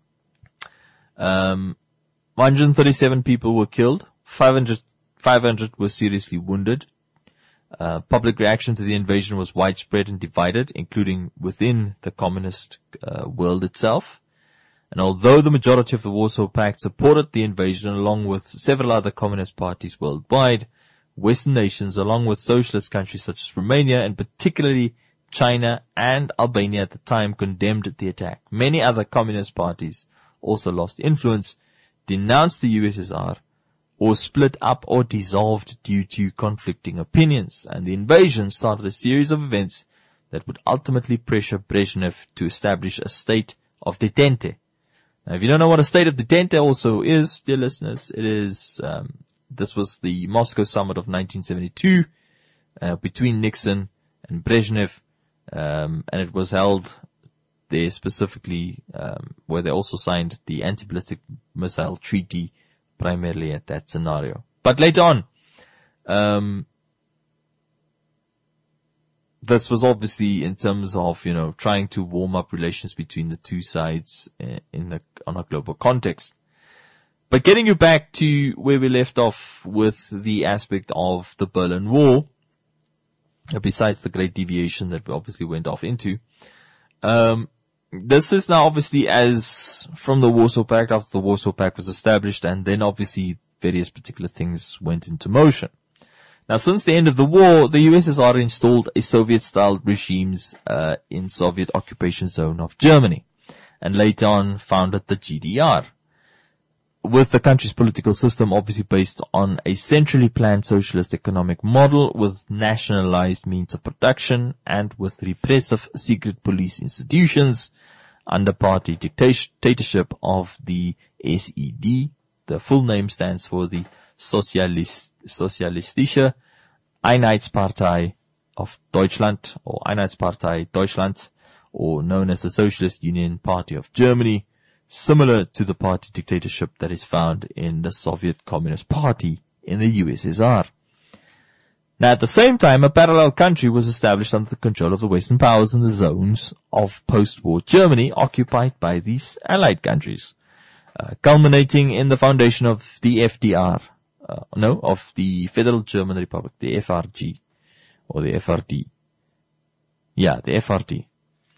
Um, one hundred thirty-seven people were killed, five hundred, five hundred were seriously wounded. Uh, public reaction to the invasion was widespread and divided, including within the communist uh, world itself. And although the majority of the Warsaw Pact supported the invasion along with several other communist parties worldwide, Western nations, along with socialist countries such as Romania and particularly China and Albania at the time, condemned the attack. Many other communist parties also lost influence, denounced the U S S R, or split up or dissolved due to conflicting opinions. And the invasion started a series of events that would ultimately pressure Brezhnev to establish a state of detente. Now, if you don't know what a state of detente also is, dear listeners, it is, um, this was the Moscow summit of nineteen seventy-two, uh, between Nixon and Brezhnev, um, and it was held there specifically, um, where they also signed the anti-ballistic missile treaty primarily at that scenario. But later on, um, this was obviously in terms of, you know, trying to warm up relations between the two sides in the, on a global context. But getting you back to where we left off with the aspect of the Berlin Wall, besides the great deviation that we obviously went off into, um, this is now obviously as from the Warsaw Pact, after the Warsaw Pact was established, and then obviously various particular things went into motion. Now, since the end of the war, the U S S R installed a Soviet-style regimes uh, in Soviet occupation zone of Germany, and later on founded the G D R, with the country's political system obviously based on a centrally planned socialist economic model with nationalized means of production and with repressive secret police institutions under party dictatorship of the S E D. The full name stands for the Sozialist, Sozialistische Einheitspartei of Deutschland, or Einheitspartei Deutschlands, or known as the Socialist Union Party of Germany, similar to the party dictatorship that is found in the Soviet Communist Party in the U S S R. Now, at the same time, a parallel country was established under the control of the Western powers in the zones of post-war Germany occupied by these allied countries, uh, culminating in the foundation of the F D R, uh, no, of the Federal German Republic, the F R G, or the F R D. Yeah, the F R D.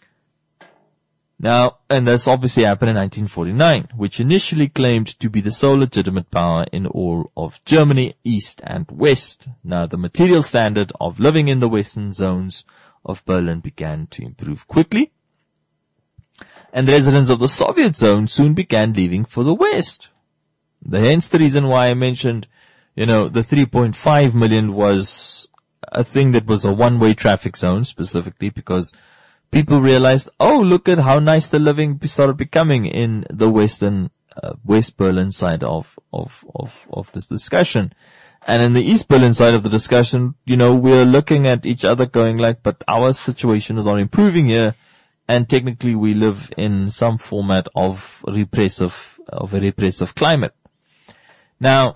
Now, and this obviously happened in nineteen forty-nine, which initially claimed to be the sole legitimate power in all of Germany, East and West. Now, the material standard of living in the western zones of Berlin began to improve quickly, and residents of the Soviet zone soon began leaving for the West. The hence the reason why I mentioned, you know, the three point five million was a thing that was a one-way traffic zone, specifically because people realized, oh, look at how nice the living started becoming in the western, uh, West Berlin side of, of, of, of this discussion. And in the East Berlin side of the discussion, you know, we're looking at each other going like, but our situation is not improving here. And technically we live in some format of repressive, of a repressive climate. Now,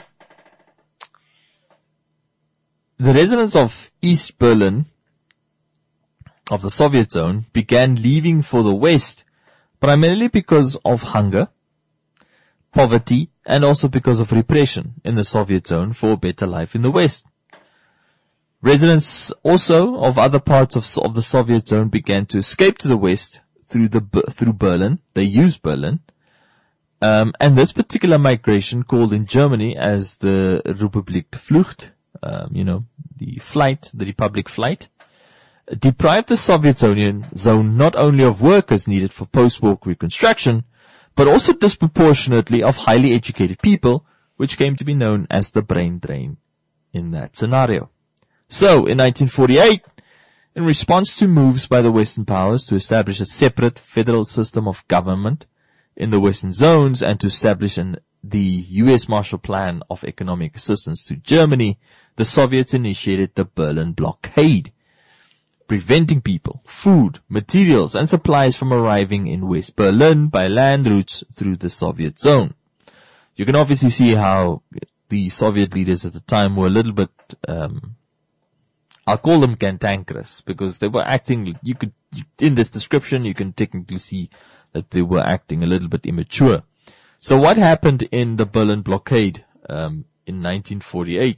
the residents of East Berlin, of the Soviet zone, began leaving for the West, primarily because of hunger, poverty, and also because of repression in the Soviet zone for a better life in the West. Residents also of other parts of, of the Soviet zone began to escape to the west through the through Berlin. They used Berlin. Um, and this particular migration, called in Germany as the Republik der Flucht, um, you know, the flight, the Republic flight, deprived the Soviet zone, zone not only of workers needed for post-war reconstruction, but also disproportionately of highly educated people, which came to be known as the brain drain in that scenario. So, in nineteen forty-eight, in response to moves by the Western powers to establish a separate federal system of government in the Western zones and to establish an, the U S Marshall Plan of economic assistance to Germany, the Soviets initiated the Berlin blockade, preventing people, food, materials, and supplies from arriving in West Berlin by land routes through the Soviet zone. You can obviously see how the Soviet leaders at the time were a little bit, um, I'll call them cantankerous, because they were acting, you could, in this description, you can technically see that they were acting a little bit immature. So what happened in the Berlin blockade, um, in nineteen forty-eight,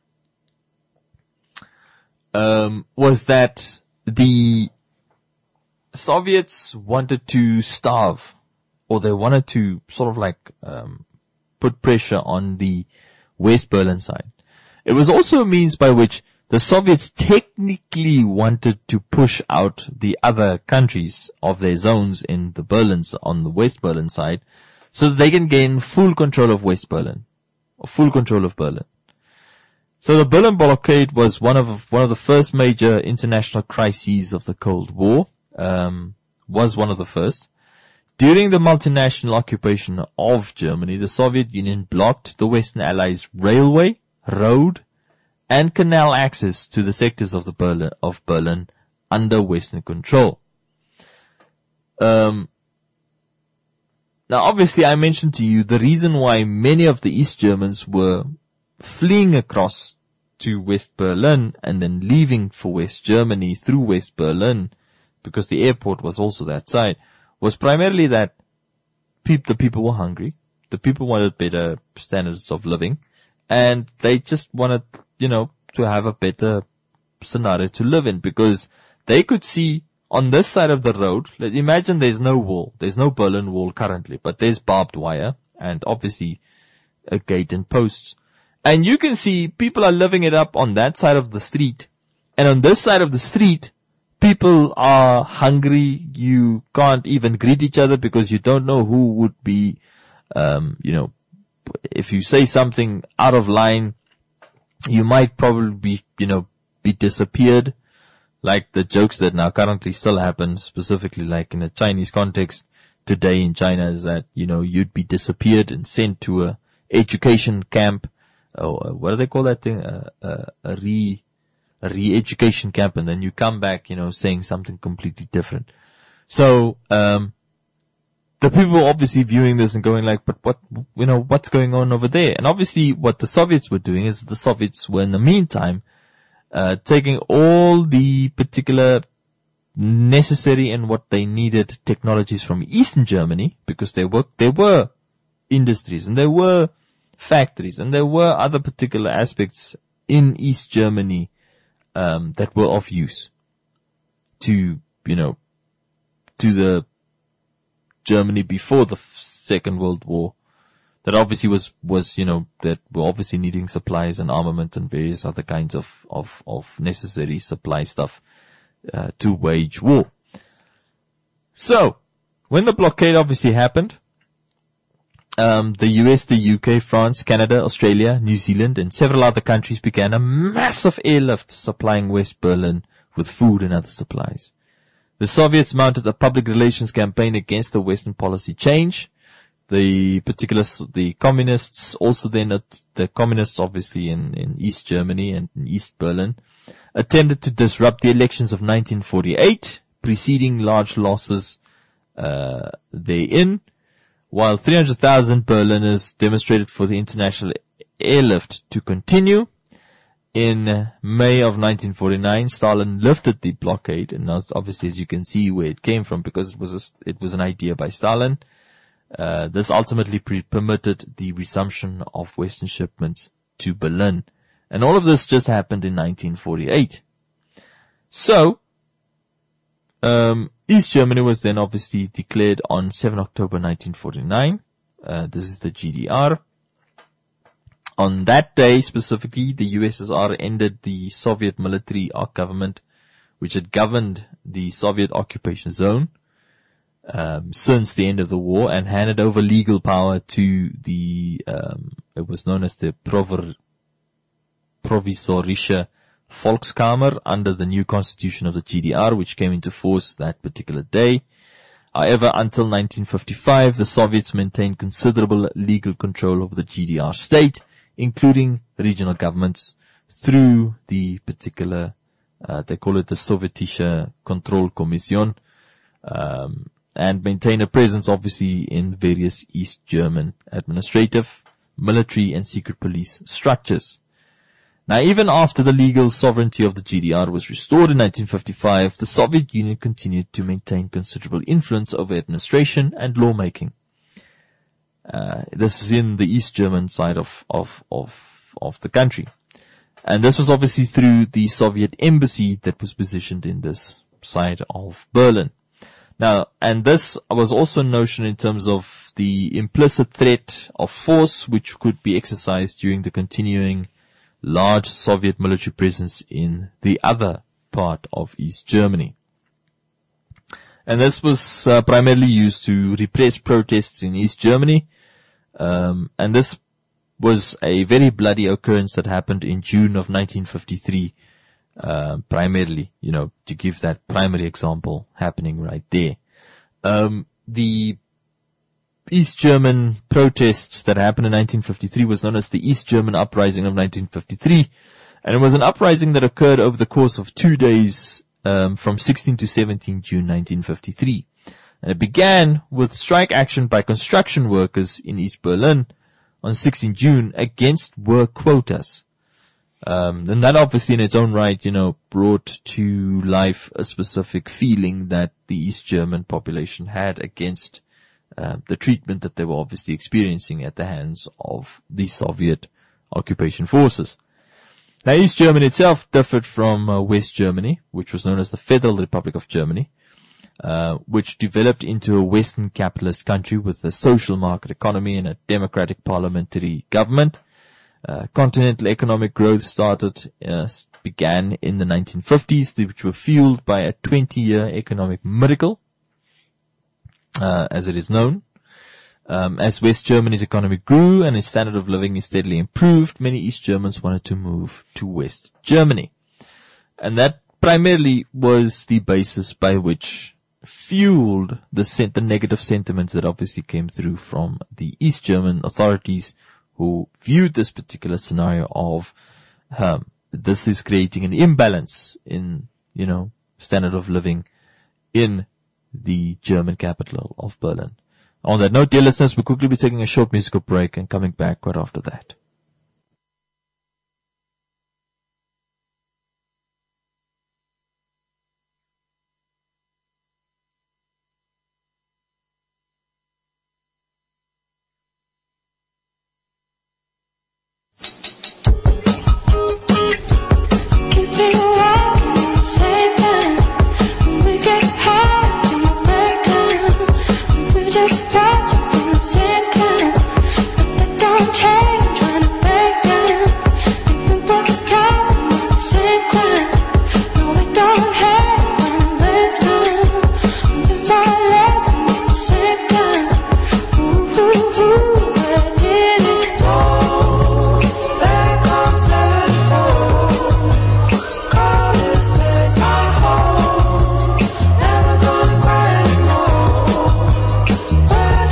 um, was that the Soviets wanted to starve, or they wanted to sort of like, um, put pressure on the West Berlin side. It was also a means by which the Soviets technically wanted to push out the other countries of their zones in the Berlin's, on the West Berlin side, so that they can gain full control of West Berlin, or full control of Berlin. So the Berlin blockade was one of, one of the first major international crises of the Cold War, um, was one of the first. During the multinational occupation of Germany, the Soviet Union blocked the Western Allies' railway, road, and canal access to the sectors of the Berlin, of Berlin under Western control. Um, now obviously I mentioned to you the reason why many of the East Germans were fleeing across to West Berlin and then leaving for West Germany through West Berlin, because the airport was also that side, was primarily that pe- the people were hungry, the people wanted better standards of living, and they just wanted, you know, to have a better scenario to live in, because they could see on this side of the road, imagine there's no wall, there's no Berlin Wall currently, but there's barbed wire and obviously a gate and posts. And you can see people are living it up on that side of the street. And on this side of the street, people are hungry. You can't even greet each other because you don't know who would be, um, you know, if you say something out of line, you might probably be, you know, be disappeared. Like the jokes that now currently still happen, specifically like in a Chinese context today in China, is that, you know, you'd be disappeared and sent to a education camp. Or what do they call that thing? Uh, uh, a re, a re-education camp, and then you come back, you know, saying something completely different. So, um, the people were obviously viewing this and going like, but what, you know, what's going on over there? And obviously what the Soviets were doing is the Soviets were in the meantime, uh, taking all the particular necessary and what they needed technologies from Eastern Germany, because there were, there were industries and there were factories and there were other particular aspects in East Germany, um, that were of use to, you know, to the Germany before the Second World War, that obviously was, was, you know, that were obviously needing supplies and armament and various other kinds of, of, of necessary supply stuff, uh, to wage war. So, when the blockade obviously happened, um, the U S, the U K, France, Canada, Australia, New Zealand, and several other countries began a massive airlift supplying West Berlin with food and other supplies. The Soviets mounted a public relations campaign against the Western policy change. The particular, the communists also then, the communists obviously in, in East Germany and in East Berlin, attempted to disrupt the elections of nineteen forty-eight, preceding large losses, uh, therein, while three hundred thousand Berliners demonstrated for the international airlift to continue. In May of nineteen forty-nine, Stalin lifted the blockade, and now obviously, as you can see, where it came from, because it was a, it was an idea by Stalin. Uh, this ultimately pre- permitted the resumption of Western shipments to Berlin, And all of this just happened in nineteen forty-eight. So, um, East Germany was then obviously declared on the seventh of October nineteen forty-nine. Uh, this is the G D R. On that day specifically, the U S S R ended the Soviet military government, which had governed the Soviet occupation zone um, since the end of the war, and handed over legal power to the, um, it was known as the Prover, Provisorische Volkskammer under the new constitution of the G D R, which came into force that particular day. However, until nineteen fifty-five, the Soviets maintained considerable legal control over the G D R state, including regional governments, through the particular, uh, they call it the Sowjetische Kontrollkommission, um, and maintain a presence obviously in various East German administrative, military and secret police structures. Now, even after the legal sovereignty of the G D R was restored in nineteen fifty-five, the Soviet Union continued to maintain considerable influence over administration and lawmaking. Uh, this is in the East German side of, of, of, of the country. And this was obviously through the Soviet embassy that was positioned in this side of Berlin. Now, and this was also a notion in terms of the implicit threat of force which could be exercised during the continuing large Soviet military presence in the other part of East Germany. And this was uh, primarily used to repress protests in East Germany. Um, and this was a very bloody occurrence that happened in June of nineteen fifty-three, uh, primarily, you know, to give that primary example happening right there. Um, the East German protests that happened in nineteen fifty-three was known as the East German Uprising of nineteen fifty-three, and it was an uprising that occurred over the course of two days, um, from sixteenth to seventeenth June nineteen fifty-three. And it began with strike action by construction workers in East Berlin on sixteenth June against work quotas. Um, and that obviously in its own right, you know, brought to life a specific feeling that the East German population had against uh, the treatment that they were obviously experiencing at the hands of the Soviet occupation forces. Now, East Germany itself differed from uh, West Germany, which was known as the Federal Republic of Germany, uh, which developed into a Western capitalist country with a social market economy and a democratic parliamentary government. Uh, continental economic growth started, uh, began in the nineteen fifties, which were fueled by a twenty-year economic miracle, uh, as it is known. Um, as West Germany's economy grew and its standard of living is steadily improved, many East Germans wanted to move to West Germany. And that primarily was the basis by which fueled the, sent- the negative sentiments that obviously came through from the East German authorities, who viewed this particular scenario of, um, this is creating an imbalance in, you know, standard of living in the German capital of Berlin. On that note, dear listeners, we'll quickly be taking a short musical break and coming back right after that. Bye.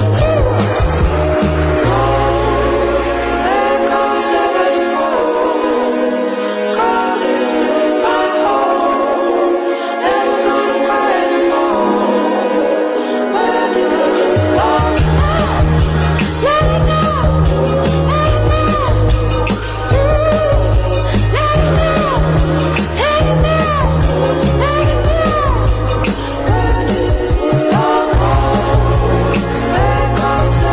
Where did it all go? There goes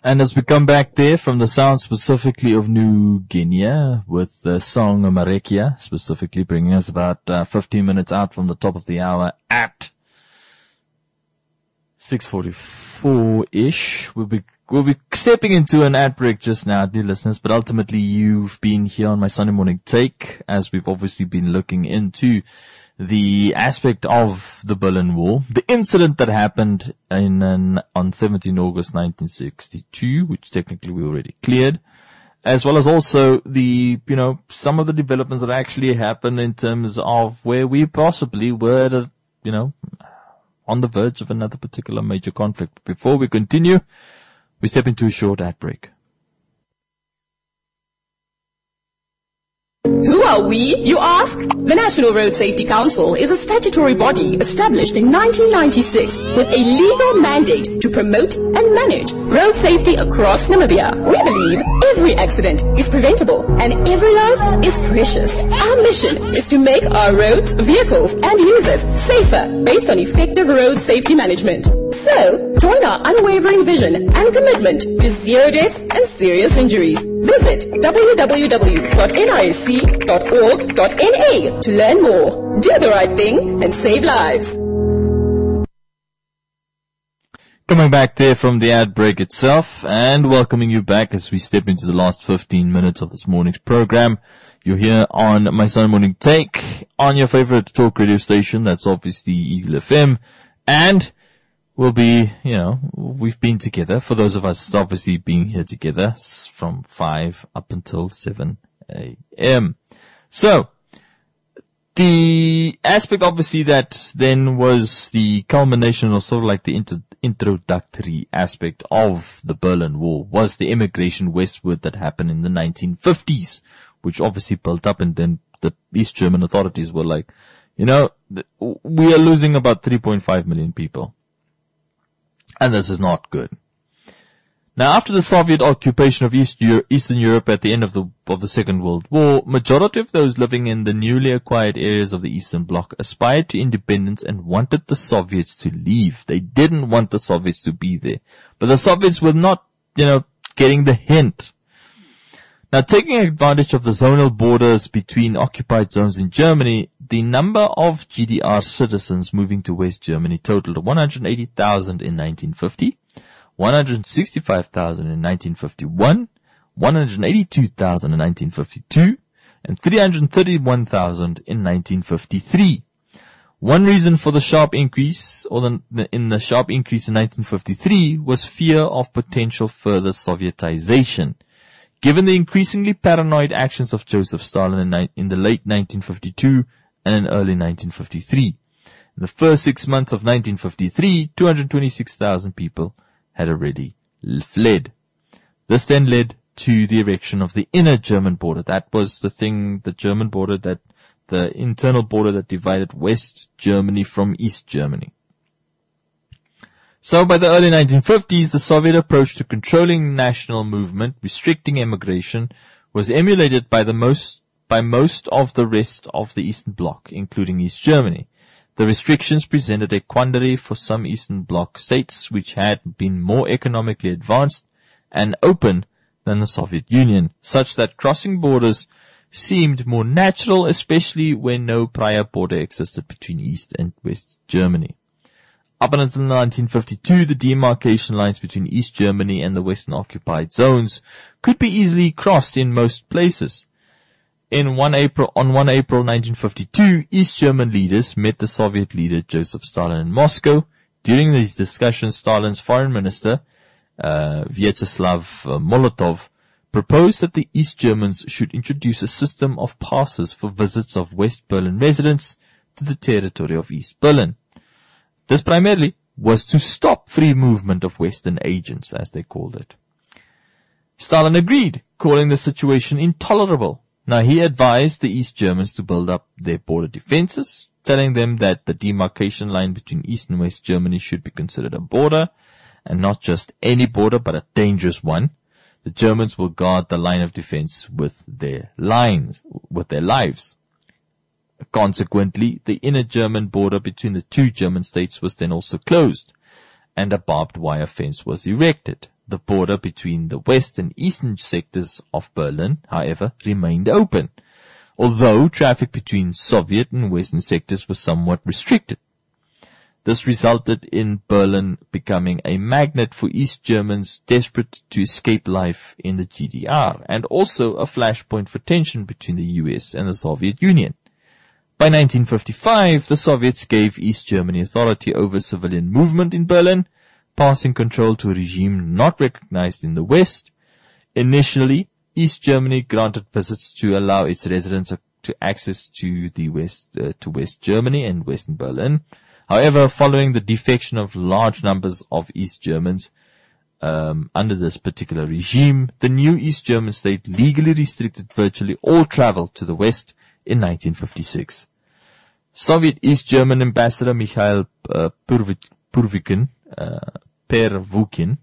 And as we come back there from the sound specifically of New Guinea with the song Marekia, specifically bringing us about uh, fifteen minutes out from the top of the hour at six forty-four-ish. We'll be, we'll be stepping into an ad break just now, dear listeners, but ultimately you've been here on my Sunday morning take as we've obviously been looking into the aspect of the Berlin Wall, the incident that happened in an, on seventeenth of August nineteen sixty-two, which technically we already cleared, as well as also the, you know, some of the developments that actually happened in terms of where we possibly were, at, you know, on the verge of another particular major conflict. But before we continue, we step into a short ad break. Who are we, you ask? The National Road Safety Council is a statutory body established in nineteen ninety-six with a legal mandate to promote and manage road safety across Namibia. We believe every accident is preventable and every life is precious. Our mission is to make our roads, vehicles and users safer based on effective road safety management. So, join our unwavering vision and commitment to zero deaths and serious injuries. Visit w w w dot n i c dot org dot n a to learn more. Do the right thing and save lives. Coming back there from the ad break itself and welcoming you back as we step into the last fifteen minutes of this morning's program. You're here on my Sunday morning take on your favorite talk radio station. That's obviously Eagle F M. And we'll be, you know, we've been together, for those of us obviously being here together from five up until seven a.m. So, the aspect obviously that then was the culmination or sort of like the inter- introductory aspect of the Berlin Wall was the immigration westward that happened in the nineteen fifties, which obviously built up, and then the East German authorities were like, you know, we are losing about three point five million people. And this is not good. Now, after the Soviet occupation of East Euro- Eastern Europe at the end of the of the Second World War, majority of those living in the newly acquired areas of the Eastern Bloc aspired to independence and wanted the Soviets to leave. They didn't want the Soviets to be there. But the Soviets were not, you know, getting the hint. Now, taking advantage of the zonal borders between occupied zones in Germany, the number of G D R citizens moving to West Germany totaled one hundred eighty thousand in nineteen fifty, one hundred sixty-five thousand in nineteen fifty-one, one hundred eighty-two thousand in nineteen fifty-two, and three hundred thirty-one thousand in nineteen fifty-three. One reason for the sharp increase, or the, in the sharp increase in nineteen fifty-three, was fear of potential further Sovietization. Given the increasingly paranoid actions of Joseph Stalin in, ni- in the late nineteen fifty-two and in early nineteen fifty-three. In the first six months of nineteen fifty-three, two hundred twenty-six thousand people had already fled. This then led to the erection of the inner German border. That was the thing, the German border that, the internal border that divided West Germany from East Germany. So by the early nineteen fifties, the Soviet approach to controlling national movement, restricting immigration, was emulated by the most, by most of the rest of the Eastern Bloc, including East Germany. The restrictions presented a quandary for some Eastern Bloc states which had been more economically advanced and open than the Soviet Union, such that crossing borders seemed more natural, especially when no prior border existed between East and West Germany. Up until nineteen fifty-two, the demarcation lines between East Germany and the Western occupied zones could be easily crossed in most places. In one April, on one April nineteen fifty-two, East German leaders met the Soviet leader Joseph Stalin in Moscow. During these discussions, Stalin's foreign minister, uh, Vyacheslav uh, Molotov, proposed that the East Germans should introduce a system of passes for visits of West Berlin residents to the territory of East Berlin. This primarily was to stop free movement of Western agents, as they called it. Stalin agreed, calling the situation intolerable. Now, he advised the East Germans to build up their border defenses, telling them that the demarcation line between East and West Germany should be considered a border, and not just any border, but a dangerous one. The Germans will guard the line of defense with their lines, with their lives. Consequently, the inner German border between the two German states was then also closed, and a barbed wire fence was erected. The border between the west and eastern sectors of Berlin, however, remained open, although traffic between Soviet and western sectors was somewhat restricted. This resulted in Berlin becoming a magnet for East Germans desperate to escape life in the G D R, and also a flashpoint for tension between the U S and the Soviet Union. By nineteen fifty-five, the Soviets gave East Germany authority over civilian movement in Berlin, passing control to a regime not recognized in the West. Initially, East Germany granted visits to allow its residents to access to the West, uh, to West Germany and Western Berlin. However, following the defection of large numbers of East Germans um, under this particular regime, the new East German state legally restricted virtually all travel to the West in nineteen fifty-six. Soviet East German ambassador Mikhail uh, Purvikin, uh, Pervukin,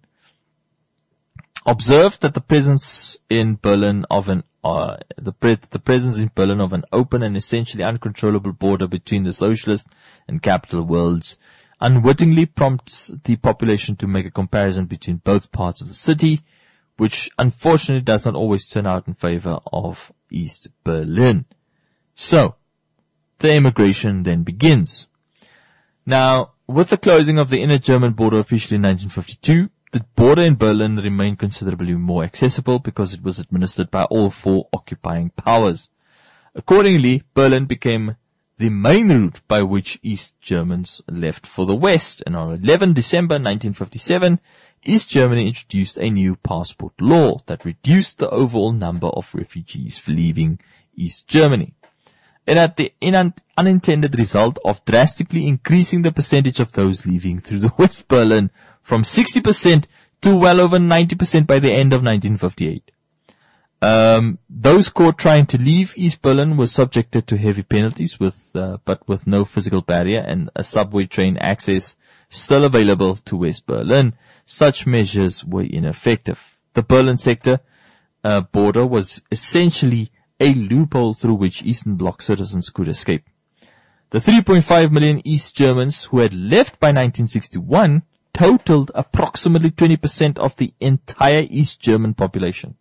observed that the presence in Berlin of an uh, the, pre- the presence in Berlin of an open and essentially uncontrollable border between the socialist and capital worlds unwittingly prompts the population to make a comparison between both parts of the city, which unfortunately does not always turn out in favor of East Berlin. So, the immigration then begins. Now, with the closing of the inner German border officially in nineteen fifty-two, the border in Berlin remained considerably more accessible because it was administered by all four occupying powers. Accordingly, Berlin became the main route by which East Germans left for the West, and on the eleventh of December nineteen fifty-seven, East Germany introduced a new passport law that reduced the overall number of refugees leaving East Germany. It had the in- unintended result of drastically increasing the percentage of those leaving through the West Berlin from sixty percent to well over ninety percent by the end of nineteen fifty-eight. Um, those caught trying to leave East Berlin were subjected to heavy penalties, with uh, but with no physical barrier and a subway train access still available to West Berlin. Such measures were ineffective. The Berlin sector uh, border was essentially a loophole through which Eastern Bloc citizens could escape. The three point five million East Germans who had left by nineteen sixty-one totaled approximately twenty percent of the entire East German population.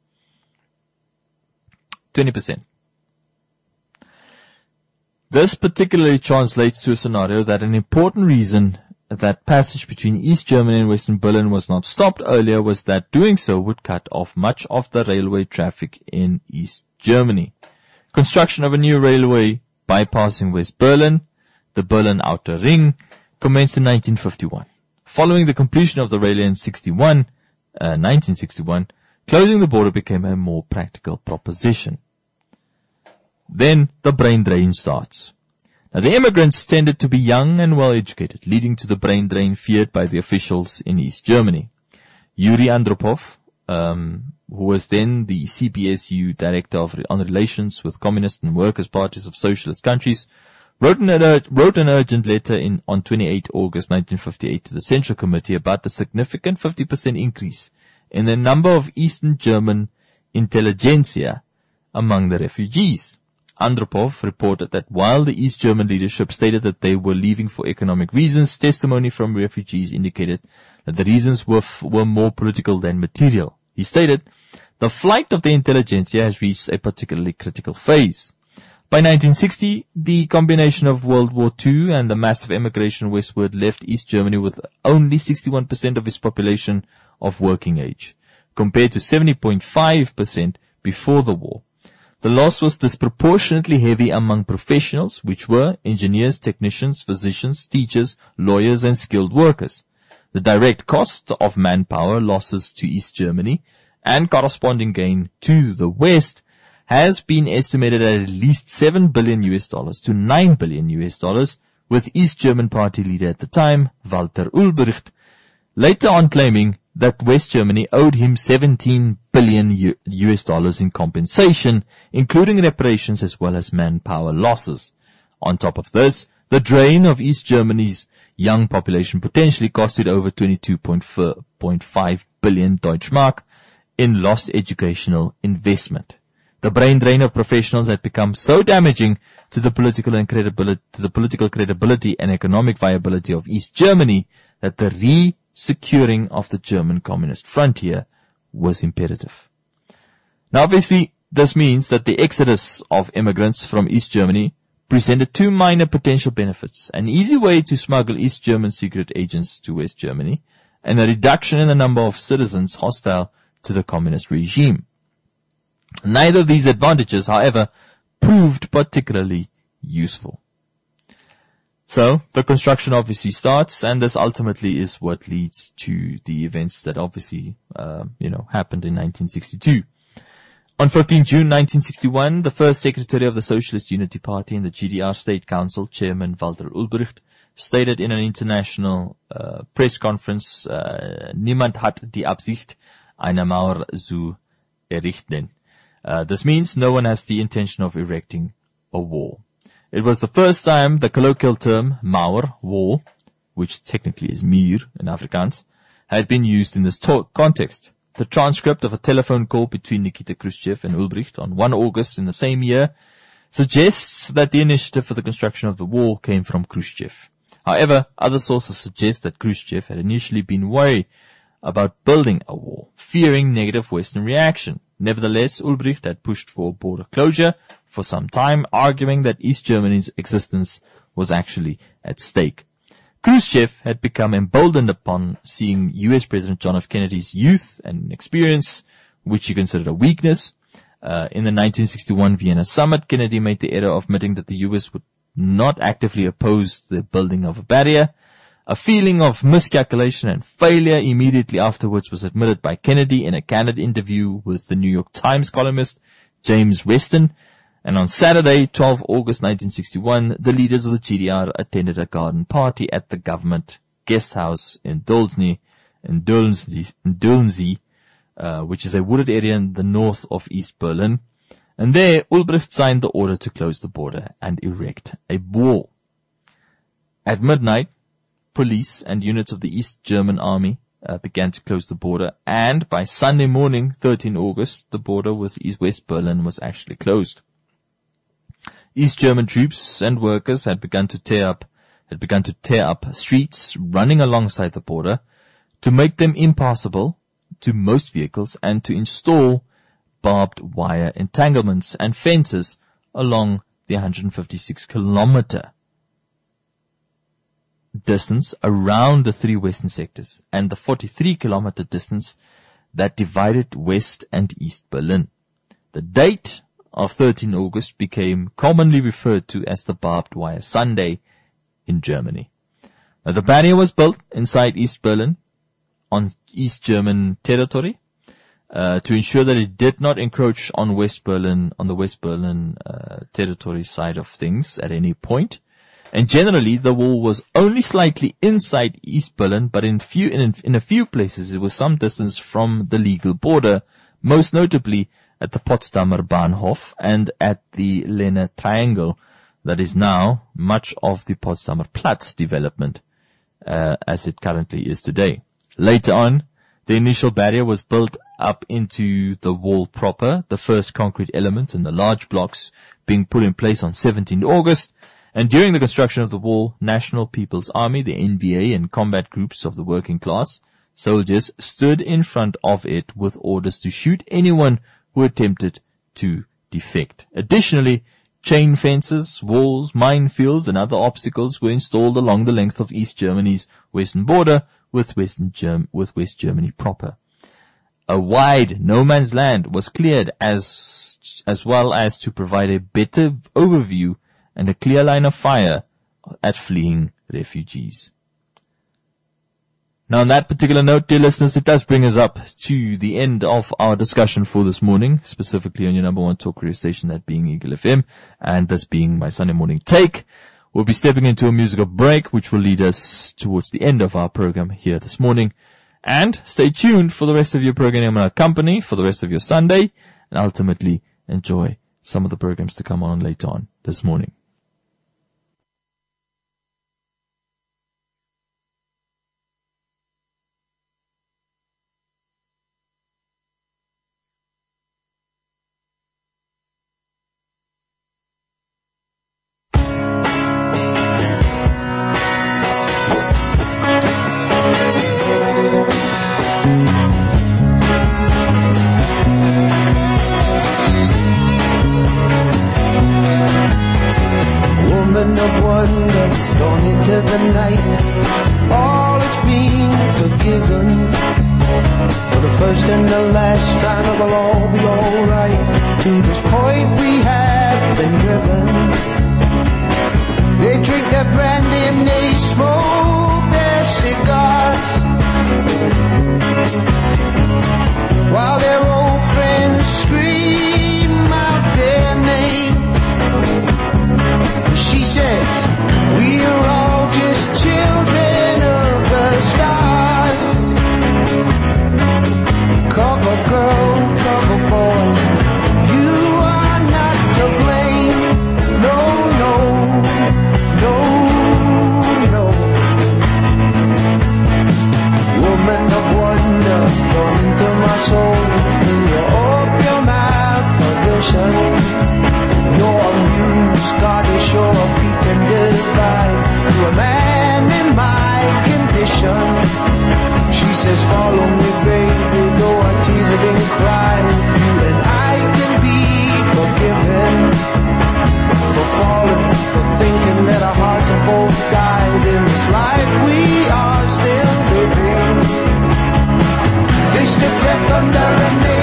twenty percent. This particularly translates to a scenario that an important reason that passage between East Germany and Western Berlin was not stopped earlier was that doing so would cut off much of the railway traffic in East Germany. Construction of a new railway bypassing West Berlin, the Berlin Outer Ring, commenced in nineteen fifty-one. Following the completion of the railway in sixty-one, uh, nineteen sixty-one, closing the border became a more practical proposition. Then the brain drain starts. Now, the immigrants tended to be young and well educated, leading to the brain drain feared by the officials in East Germany. Yuri Andropov, um, who was then the C P S U director of, on relations with communist and workers' parties of socialist countries, wrote an, ur- wrote an urgent letter in, on the twenty-eighth of August nineteen fifty-eight to the Central Committee about the significant fifty percent increase in the number of Eastern German intelligentsia among the refugees. Andropov reported that while the East German leadership stated that they were leaving for economic reasons, testimony from refugees indicated that the reasons were, f- were more political than material. He stated, "The flight of the intelligentsia has reached a particularly critical phase." By nineteen sixty, the combination of World War Two and the massive emigration westward left East Germany with only sixty-one percent of its population of working age, compared to seventy point five percent before the war. The loss was disproportionately heavy among professionals, which were engineers, technicians, physicians, teachers, lawyers, and skilled workers. The direct cost of manpower losses to East Germany and corresponding gain to the West has been estimated at at least seven billion U S dollars to nine billion U S dollars, with East German party leader at the time, Walter Ulbricht, later on claiming that West Germany owed him seventeen billion U S dollars in compensation, including reparations as well as manpower losses. On top of this, the drain of East Germany's young population potentially costed over twenty-two point five billion Deutschmark in lost educational investment. The brain drain of professionals had become so damaging to the political and credibility, to the political credibility and economic viability of East Germany that the re securing of the German communist frontier was imperative. Now obviously, this means that the exodus of immigrants from East Germany presented two minor potential benefits: an easy way to smuggle East German secret agents to West Germany, and a reduction in the number of citizens hostile to the communist regime. Neither of these advantages, however, proved particularly useful. So, the construction obviously starts, and this ultimately is what leads to the events that obviously, uh, you know, happened in nineteen sixty-two. On fifteenth June nineteen sixty-one, the first secretary of the Socialist Unity Party in the G D R State Council, Chairman Walter Ulbricht, stated in an international uh, press conference, uh, "Niemand hat die Absicht, eine Mauer zu errichten." Uh, this means no one has the intention of erecting a wall. It was the first time the colloquial term Mauer, wall, which technically is Muur in Afrikaans, had been used in this talk context. The transcript of a telephone call between Nikita Khrushchev and Ulbricht on the first of August in the same year suggests that the initiative for the construction of the wall came from Khrushchev. However, other sources suggest that Khrushchev had initially been worried about building a wall, fearing negative Western reaction. Nevertheless, Ulbricht had pushed for border closure for some time, arguing that East Germany's existence was actually at stake. Khrushchev had become emboldened upon seeing U S President John F. Kennedy's youth and experience, which he considered a weakness. Uh, in the nineteen sixty-one Vienna summit, Kennedy made the error of admitting that the U S would not actively oppose the building of a barrier. A feeling of miscalculation and failure immediately afterwards was admitted by Kennedy in a candid interview with the New York Times columnist James Weston. And on Saturday, the twelfth of August nineteen sixty-one, the leaders of the G D R attended a garden party at the government guest house in Dolzny, in Dolzny, in Dolzny uh, which is a wooded area in the north of East Berlin. And there, Ulbricht signed the order to close the border and erect a wall. At midnight, police and units of the East German army uh, began to close the border, and by Sunday morning, the thirteenth of August, the border with East West Berlin was actually closed. East German troops and workers had begun to tear up, had begun to tear up streets running alongside the border to make them impassable to most vehicles and to install barbed wire entanglements and fences along the one hundred fifty-six kilometer distance around the three western sectors and the forty-three kilometer distance that divided West and East Berlin. The date of thirteenth of August became commonly referred to as the Barbed Wire Sunday in Germany. Now, the barrier was built inside East Berlin on East German territory uh, to ensure that it did not encroach on West Berlin, on the West Berlin uh, territory side of things at any point. And generally, the wall was only slightly inside East Berlin, but in few in, in a few places it was some distance from the legal border, most notably at the Potsdamer Bahnhof and at the Lenne Triangle, that is now much of the Potsdamer Platz development, uh, as it currently is today. Later on, the initial barrier was built up into the wall proper, the first concrete elements and the large blocks being put in place on seventeenth of August. And during the construction of the wall, National People's Army, the N V A, and combat groups of the working class soldiers stood in front of it with orders to shoot anyone who attempted to defect. Additionally, chain fences, walls, minefields, and other obstacles were installed along the length of East Germany's western border with Western Germ- with West Germany proper. A wide no man's land was cleared as as well as to provide a better overview and a clear line of fire at fleeing refugees. Now, on that particular note, dear listeners, it does bring us up to the end of our discussion for this morning, specifically on your number one talk radio station, that being Eagle F M, and this being my Sunday morning take. We'll be stepping into a musical break, which will lead us towards the end of our program here this morning. And stay tuned for the rest of your program in our company, for the rest of your Sunday, and ultimately enjoy some of the programs to come on later on this morning. and the last time it will all be alright. To this point we have been driven. They drink their brandy and they smoke their cigars, while their old friends scream out their names. She says, we're all just children of the stars. Cover girl, cover boy, you are not to blame. No, no, no, no. Woman of wonder, come into my soul. You open your mouth, audition. Your muse, God is sure peak and divine. To a man in my condition. She says, follow me, baby, though our tears have been cried. You and I can be forgiven for falling, for thinking that our hearts have both died. In this life we are still living. They sniff their thunder and they